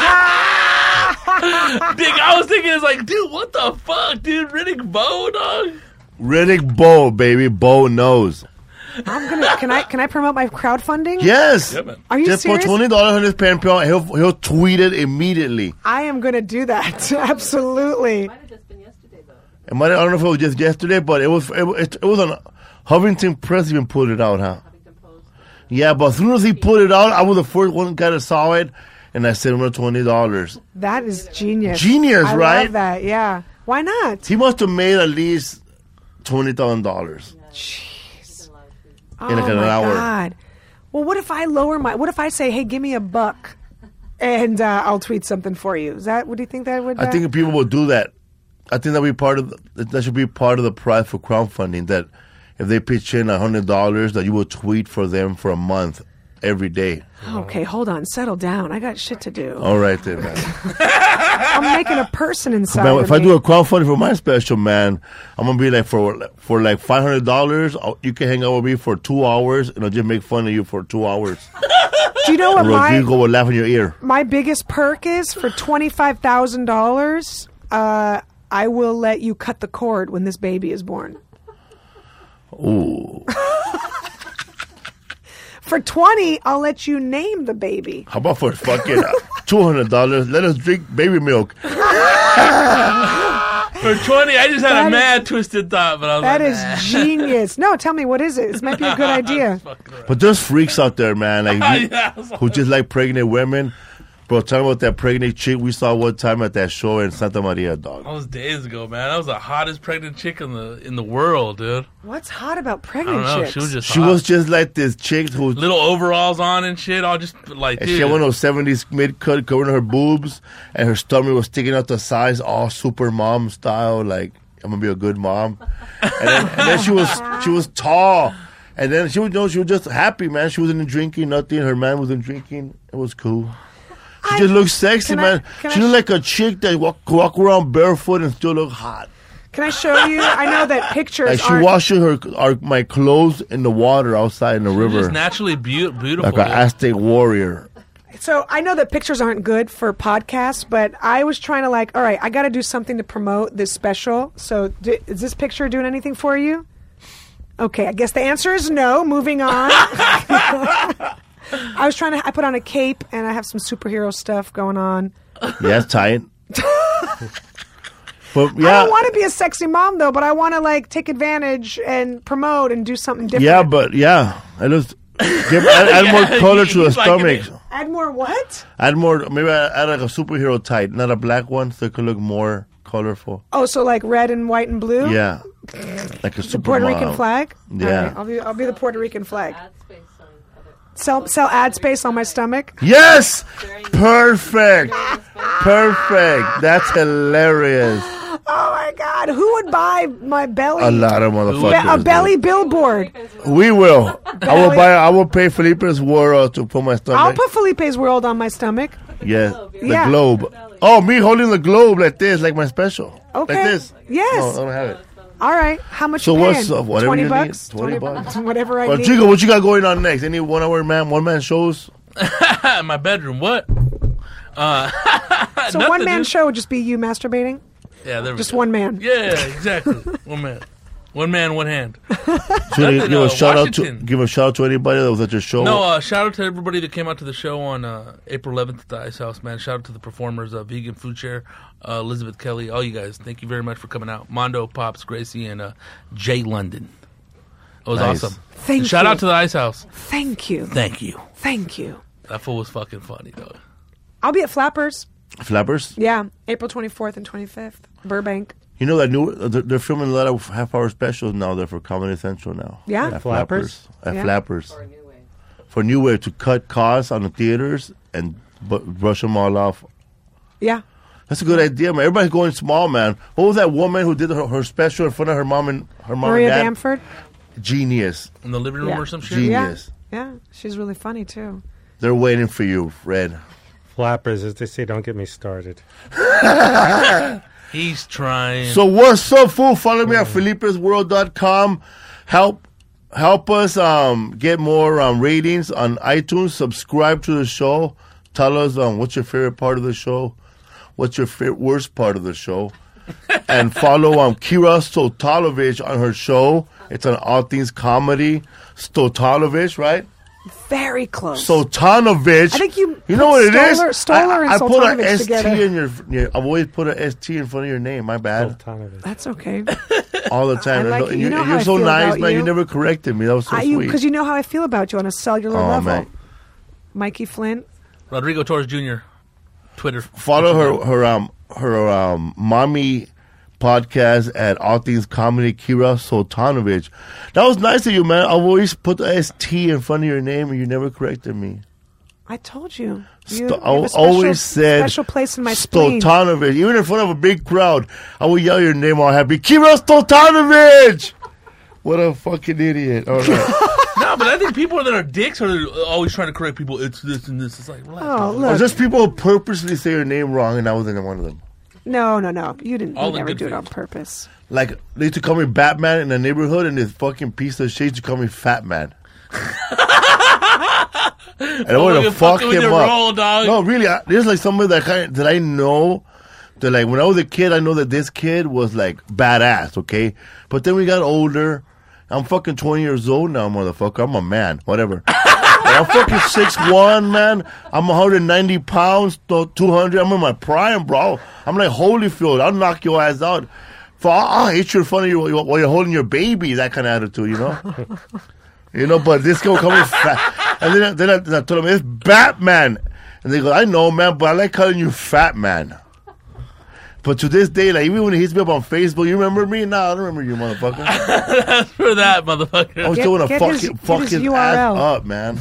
S2: Dick, I was thinking, it's like, dude, what the fuck, dude? Riddick Bowe, dog?
S1: Riddick Bowe, baby. Bowe knows.
S3: I'm gonna. Can I? Can I promote my crowdfunding?
S1: Yes.
S2: Yeah, man.
S3: Are you
S1: just
S3: serious?
S1: put twenty dollars on his pen pal, and he'll, he'll tweet it immediately.
S3: I am gonna do that. Absolutely.
S5: Might have just been yesterday, though.
S1: It might, I don't know if it was just yesterday, but it was it, it, it was on Huffington Press even put it out, huh?
S5: Huffington Post.
S1: Yeah, but as soon as he put it out, I was the first one guy that saw it, and I sent him twenty dollars.
S3: That is genius.
S1: Genius,
S3: I
S1: right?
S3: love that. Yeah. Why not?
S1: He must have made at least twenty thousand dollars.
S3: Oh
S1: in like an
S3: my
S1: hour.
S3: God. Well, what if I lower my? What if I say, "Hey, give me a buck," and uh, I'll tweet something for you? Is that? What do you think that would?
S1: I
S3: uh,
S1: think people will do that. I think that be part of the, that should be part of the prize for crowdfunding. That if they pitch in a hundred dollars, that you will tweet for them for a month, every day.
S3: Okay, hold on, settle down. I got shit to do.
S1: All right, then, man.
S3: I'm making a person inside.
S1: Man,
S3: of
S1: if I
S3: me.
S1: do a crowdfunding for my special, man, I'm gonna be like for for like five hundred dollars. You can hang out with me for two hours, and I'll just make fun of you for two hours.
S3: do you know what
S1: And
S3: my
S1: Rodrigo will laugh in your ear.
S3: my biggest perk is for twenty five thousand dollars? Uh, I will let you cut the cord when this baby is born.
S1: Ooh,
S3: For twenty, I'll let you name the baby.
S1: how about for fucking uh, two hundred dollars? Let us drink baby milk.
S2: For twenty, I just had
S3: That
S2: a
S3: is-
S2: mad twisted thought, but I was
S3: That
S2: like,
S3: is
S2: nah.
S3: genius. No, tell me, what is it? This might be a good idea.
S1: But there's freaks out there, man, like you-
S2: Yeah, I was like-
S1: who just like pregnant women. Bro, tell me about that pregnant chick we saw one time at that show in Santa Maria, dog.
S2: That was days ago, man. That was the hottest pregnant chick in the in the world, dude.
S3: What's hot about
S2: I
S3: pregnant
S2: don't know.
S3: chicks?
S2: She was just
S1: She
S2: hot.
S1: was just like this chick who
S2: little overalls on and shit. All just like,
S1: and
S2: dude.
S1: she had one of those seventies mid cut covering her boobs, and her stomach was sticking out the sides, all super mom style. Like, I'm gonna be a good mom. And then, and then she was she was tall, and then she was you know, she was just happy, man. She wasn't drinking nothing. Her man wasn't drinking. It was cool. She
S3: I-
S1: just looked sexy,
S3: can I-
S1: man.
S3: can
S1: she
S3: I
S1: looked
S3: sh-
S1: like a chick that walk walk around barefoot and still look hot.
S3: Can I show you? I know that pictures
S1: Like she
S3: aren't...
S1: washing her our, my clothes in the water outside in the
S2: She's
S1: river,
S2: just naturally beau- beautiful.
S1: like an
S2: dude.
S1: Aztec warrior.
S3: So I know that pictures aren't good for podcasts, but I was trying to like, all right, I got to do something to promote this special. So d- is this picture doing anything for you? Okay, I guess the answer is no. Moving on. I was trying to, I put on a cape and I have some superhero stuff going on.
S1: Yeah, it's tight. But
S3: I
S1: yeah,
S3: don't want to be a sexy mom though, but I want to like take advantage and promote and do something different.
S1: yeah, but yeah, it was give, add, add more
S2: Yeah,
S1: color to the
S2: he's liking
S1: stomach.
S2: it.
S3: Add more what?
S1: Add more, maybe add like a superhero type, not a black one, so it could look more colorful.
S3: Oh, so like red and white and blue?
S1: Yeah, like a
S3: The
S1: super
S3: Puerto
S1: mom.
S3: Rican flag?
S1: Yeah.
S3: All right, I'll be I'll be the Puerto Rican flag.
S5: Ad space on other.
S3: Sell sell ad space on my stomach.
S1: Yes! Perfect. Perfect. That's hilarious.
S3: Oh my God! Who would buy my belly?
S1: A lot of
S3: Be-
S1: motherfuckers.
S3: a belly billboard.
S1: We will. I will buy. I will pay Felipe's world to put my stomach.
S3: I'll put Felipe's World on my stomach.
S1: Yes, the
S3: Yeah.
S1: globe. Oh, me holding the globe like this, like my special.
S3: Okay.
S1: Like this.
S3: Yes.
S1: No, I don't have it.
S3: All right. How much?
S1: So
S3: you
S1: what's
S3: paying?
S1: uh, whatever
S3: Twenty
S1: you
S3: bucks.
S1: need? Twenty bucks.
S3: Whatever I
S1: Well,
S3: need.
S1: Chico, what you got going on next? Any one hour man, one man shows?
S2: In my bedroom. What? Uh,
S3: so
S2: nothing,
S3: one man
S2: dude.
S3: show would just be you masturbating.
S2: Yeah, there we
S3: Just
S2: go.
S3: one man.
S2: Yeah, exactly. One man. One man, one hand.
S1: So you
S2: Nothing,
S1: give
S2: uh,
S1: a shout out to
S2: Washington.
S1: give a shout out to anybody that was at your show.
S2: No, uh, shout out to everybody that came out to the show on uh, April eleventh at the Ice House, man. Shout out to the performers, uh, Vegan Food Chair, uh, Elizabeth Kelly, all you guys. Thank you very much for coming out. Mondo, Pops, Gracie, and uh, Jay London. It was
S1: Nice.
S2: awesome.
S3: Thank
S2: And shout
S3: you.
S2: out to the Ice House.
S3: Thank you.
S2: Thank you.
S3: Thank you.
S2: That fool was fucking funny, though.
S3: I'll be at Flappers.
S1: Flappers.
S3: Yeah, April twenty-fourth and twenty-fifth, Burbank.
S1: You know that new they're, they're filming a lot of half hour specials now. They're for Comedy Central now.
S3: Yeah?
S1: At
S4: Flappers?
S1: At
S3: Yeah.
S1: Flappers.
S5: For a new way.
S1: For New Wave to cut costs on the theaters and bu- brush them all off.
S3: Yeah.
S1: That's a good idea, man. Everybody's going small, man. What was that woman who did her, her special in front of her mom and her mom
S3: Maria
S1: and dad?
S3: Bamford.
S1: Genius.
S2: In the living room
S3: Yeah.
S2: or some shit?
S1: Genius.
S3: Yeah. Yeah, she's really funny too.
S1: They're waiting for you, Fred.
S4: Flappers, as they say, don't get me started.
S2: He's trying.
S1: So what's up, fool? Follow me at felipes world dot com. Help help us um, get more um, ratings on iTunes. Subscribe to the show. Tell us um, what's your favorite part of the show. What's your fa- worst part of the show. And follow um, Kira Stotalovich on her show. It's on All Things Comedy. Stotalovich, right?
S3: Very close.
S1: Stotanovich.
S3: I think you
S1: You know
S3: put
S1: what it is?
S3: Stoller- Stoller and
S1: I, I put an
S3: Sultanovich
S1: S T
S3: together.
S1: in your, your. I've always put an S T in front of your name. My bad.
S4: Sultanovich.
S3: That's okay.
S1: All the time.
S3: I like
S1: And
S3: it.
S1: you,
S3: You know
S1: and
S3: how
S1: you're
S3: I
S1: so
S3: feel
S1: nice,
S3: about
S1: man. You.
S3: you.
S1: never corrected me. That was so
S3: I, you,
S1: sweet.
S3: because you know how I feel about you on a cellular
S1: Oh,
S3: level.
S1: man.
S3: Mikey Flint.
S2: Rodrigo Torres Junior Twitter.
S1: Follow her her um her um mommy podcast at All Things Comedy. Kira Sultanovich. That was nice of you, man. I've always put the S T in front of your name, and you never corrected me.
S3: I told you. You,
S1: Sto-
S3: you have
S1: I
S3: a special,
S1: always said
S3: special place in my spleen.
S1: Stoltanovich. Even in front of a big crowd, I will yell your name all happy. Kira Stoltanovich. What a fucking idiot! All right.
S2: No, but I think people that are dicks are always trying to correct people. It's this and this. It's like, relax.
S3: Oh,
S1: Or
S3: look.
S1: just people who purposely say your name wrong, and I wasn't one of them.
S3: No, no, no. You didn't.
S2: All
S3: You
S2: in
S3: never
S2: good
S3: do it
S2: faith.
S3: on purpose.
S1: Like, they used to call me Batman in the neighborhood, and this fucking piece of shit used to call me Fat Man. And I wanted to
S2: you're
S1: fuck
S2: fucking with
S1: him
S2: your
S1: up.
S2: role, dog.
S1: No, really, I, there's like somebody that kind that I know that, like, when I was a kid, I know that this kid was like badass, okay? But then we got older. I'm fucking twenty years old now, motherfucker. I'm a man, whatever. I'm fucking six one, man. I'm one hundred ninety pounds, to two hundred. I'm in my prime, bro. I'm like Holyfield. I'll knock your ass out. For I'll, I'll hit you in front of you while you're holding your baby. That kind of attitude, you know. You know, but this guy coming fat, and then, I- then, I, then I told him it's Batman, and they go, I know, man, but I like calling you Fat Man. But to this day, like, even when he hits me up on Facebook, you remember me? Nah, I don't remember you, motherfucker.
S2: For that, motherfucker.
S1: I was
S3: Get-
S1: still want to
S3: get
S1: fuck
S3: his-
S1: his,
S3: get
S1: fuck
S3: his
S1: his
S3: U R L.
S1: ass up, man.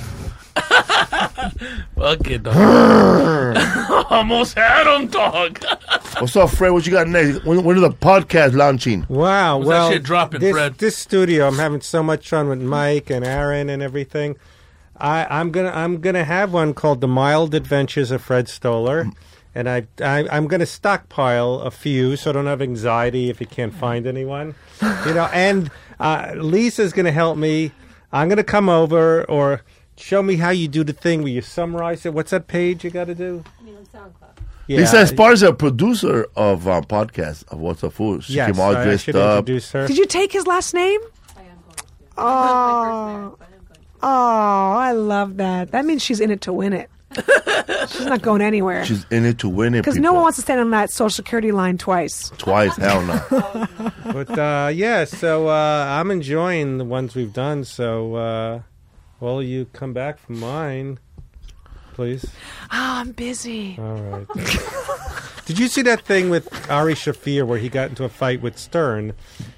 S2: Fuck it, dog. Almost had him, dog.
S1: What's up, Fred? What you got next? When, when is the podcast launching?
S4: Wow.
S2: When's that
S4: well,
S2: shit dropping,
S4: this,
S2: Fred?
S4: this studio, I'm having so much fun with Mike and Aaron and everything. I, I'm gonna I'm gonna have one called The Mild Adventures of Fred Stoller, and I, I I'm gonna stockpile a few so I don't have anxiety if you can't find anyone, you know. And uh, Lisa's gonna help me. I'm gonna come over or show me how you do the thing where you summarize it. What's that page you got to do?
S5: I mean, on SoundCloud.
S4: Yeah.
S1: Lisa Esparza is a producer of um, podcast of What's Up Food. She
S4: Yes,
S1: came all
S4: I
S1: dressed
S4: should
S1: up.
S4: introduce her.
S3: Did you take his last name?
S5: I am going to.
S3: Oh.
S5: My first marriage, but I am going to.
S3: Oh, I love that. That means she's in it to win it. She's not going anywhere.
S1: She's in it to win it.
S3: Because no one wants to stand on that Social Security line twice.
S1: Twice, hell no.
S4: But uh, yeah, so uh, I'm enjoying the ones we've done. So, uh, well, you come back from mine, please.
S3: Oh, I'm busy.
S4: All right. Did you see that thing with Ari Shafir where he got into a fight with Stern,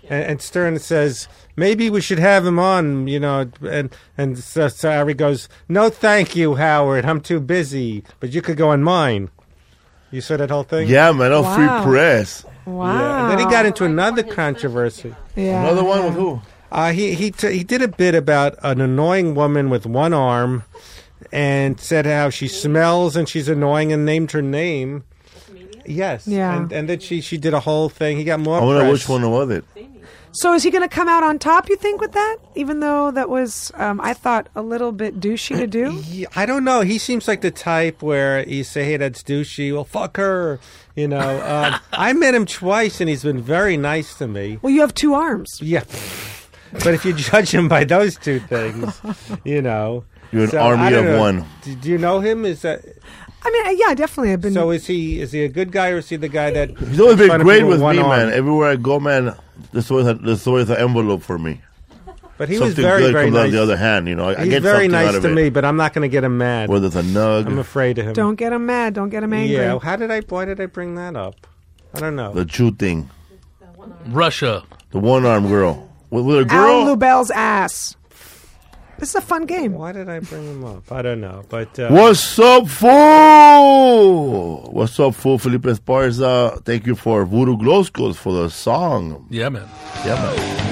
S4: And, and Stern says, maybe we should have him on, you know. And and so, so Harry goes, no, thank you, Howard. I'm too busy. But you could go on mine. You saw that whole thing?
S1: Yeah, man. Oh,
S3: Wow.
S1: free press.
S3: Wow.
S4: Yeah. And then he got into
S5: Right
S4: another
S5: before his
S4: controversy.
S3: Yeah.
S1: Another one with who?
S4: Uh, he he t- he did a bit about an annoying woman with one arm, and said how she smells and she's annoying, and named her name. Yes.
S3: Yeah.
S4: And and then she she did a whole thing. He got more.
S1: I wonder
S4: press.
S1: which one was it.
S3: So is he going to come out on top, you think, with that? Even though that was, um, I thought, a little bit douchey to do?
S4: Yeah, I don't know. He seems like the type where you say, "Hey, that's douchey." Well, fuck her. You know. Um, I met him twice, and he's been very nice to me.
S3: Well, you have two arms.
S4: Yeah. But if you judge him by those two things, you know,
S1: You're an
S4: So,
S1: army
S4: I don't
S1: of
S4: know.
S1: one.
S4: Do, do you know him? Is that
S3: I mean, uh, yeah, definitely. I've been.
S4: so? Is he is he a good guy, or is he the guy that
S1: He's always been
S4: trying to
S1: great
S4: people
S1: with
S4: one
S1: me,
S4: arm?
S1: man. Everywhere I go, man, there's always, a, there's always an envelope for me.
S4: But he was
S1: Something
S4: very
S1: good
S4: very
S1: comes out
S4: nice.
S1: of the other hand, you know. I, I
S4: He's
S1: get
S4: very
S1: something out
S4: nice
S1: of
S4: to
S1: it.
S4: me, but I'm not going to get him mad.
S1: Whether it's a nug,
S4: I'm afraid of him.
S3: Don't get him mad. Don't get him angry.
S4: Yeah. How did I? Why did I bring that up? I don't know.
S1: the Jew thing,
S2: Russia.
S1: the one arm girl. With, with a
S3: Al
S1: girl?
S3: Lubell's ass. This is a fun game.
S4: Why did I bring him up? I don't know. But uh,
S1: What's up, fool? What's up, fool? Felipe Esparza. Thank you for Voodoo Glow Schools for the song.
S2: Yeah, man.
S1: Yeah, man.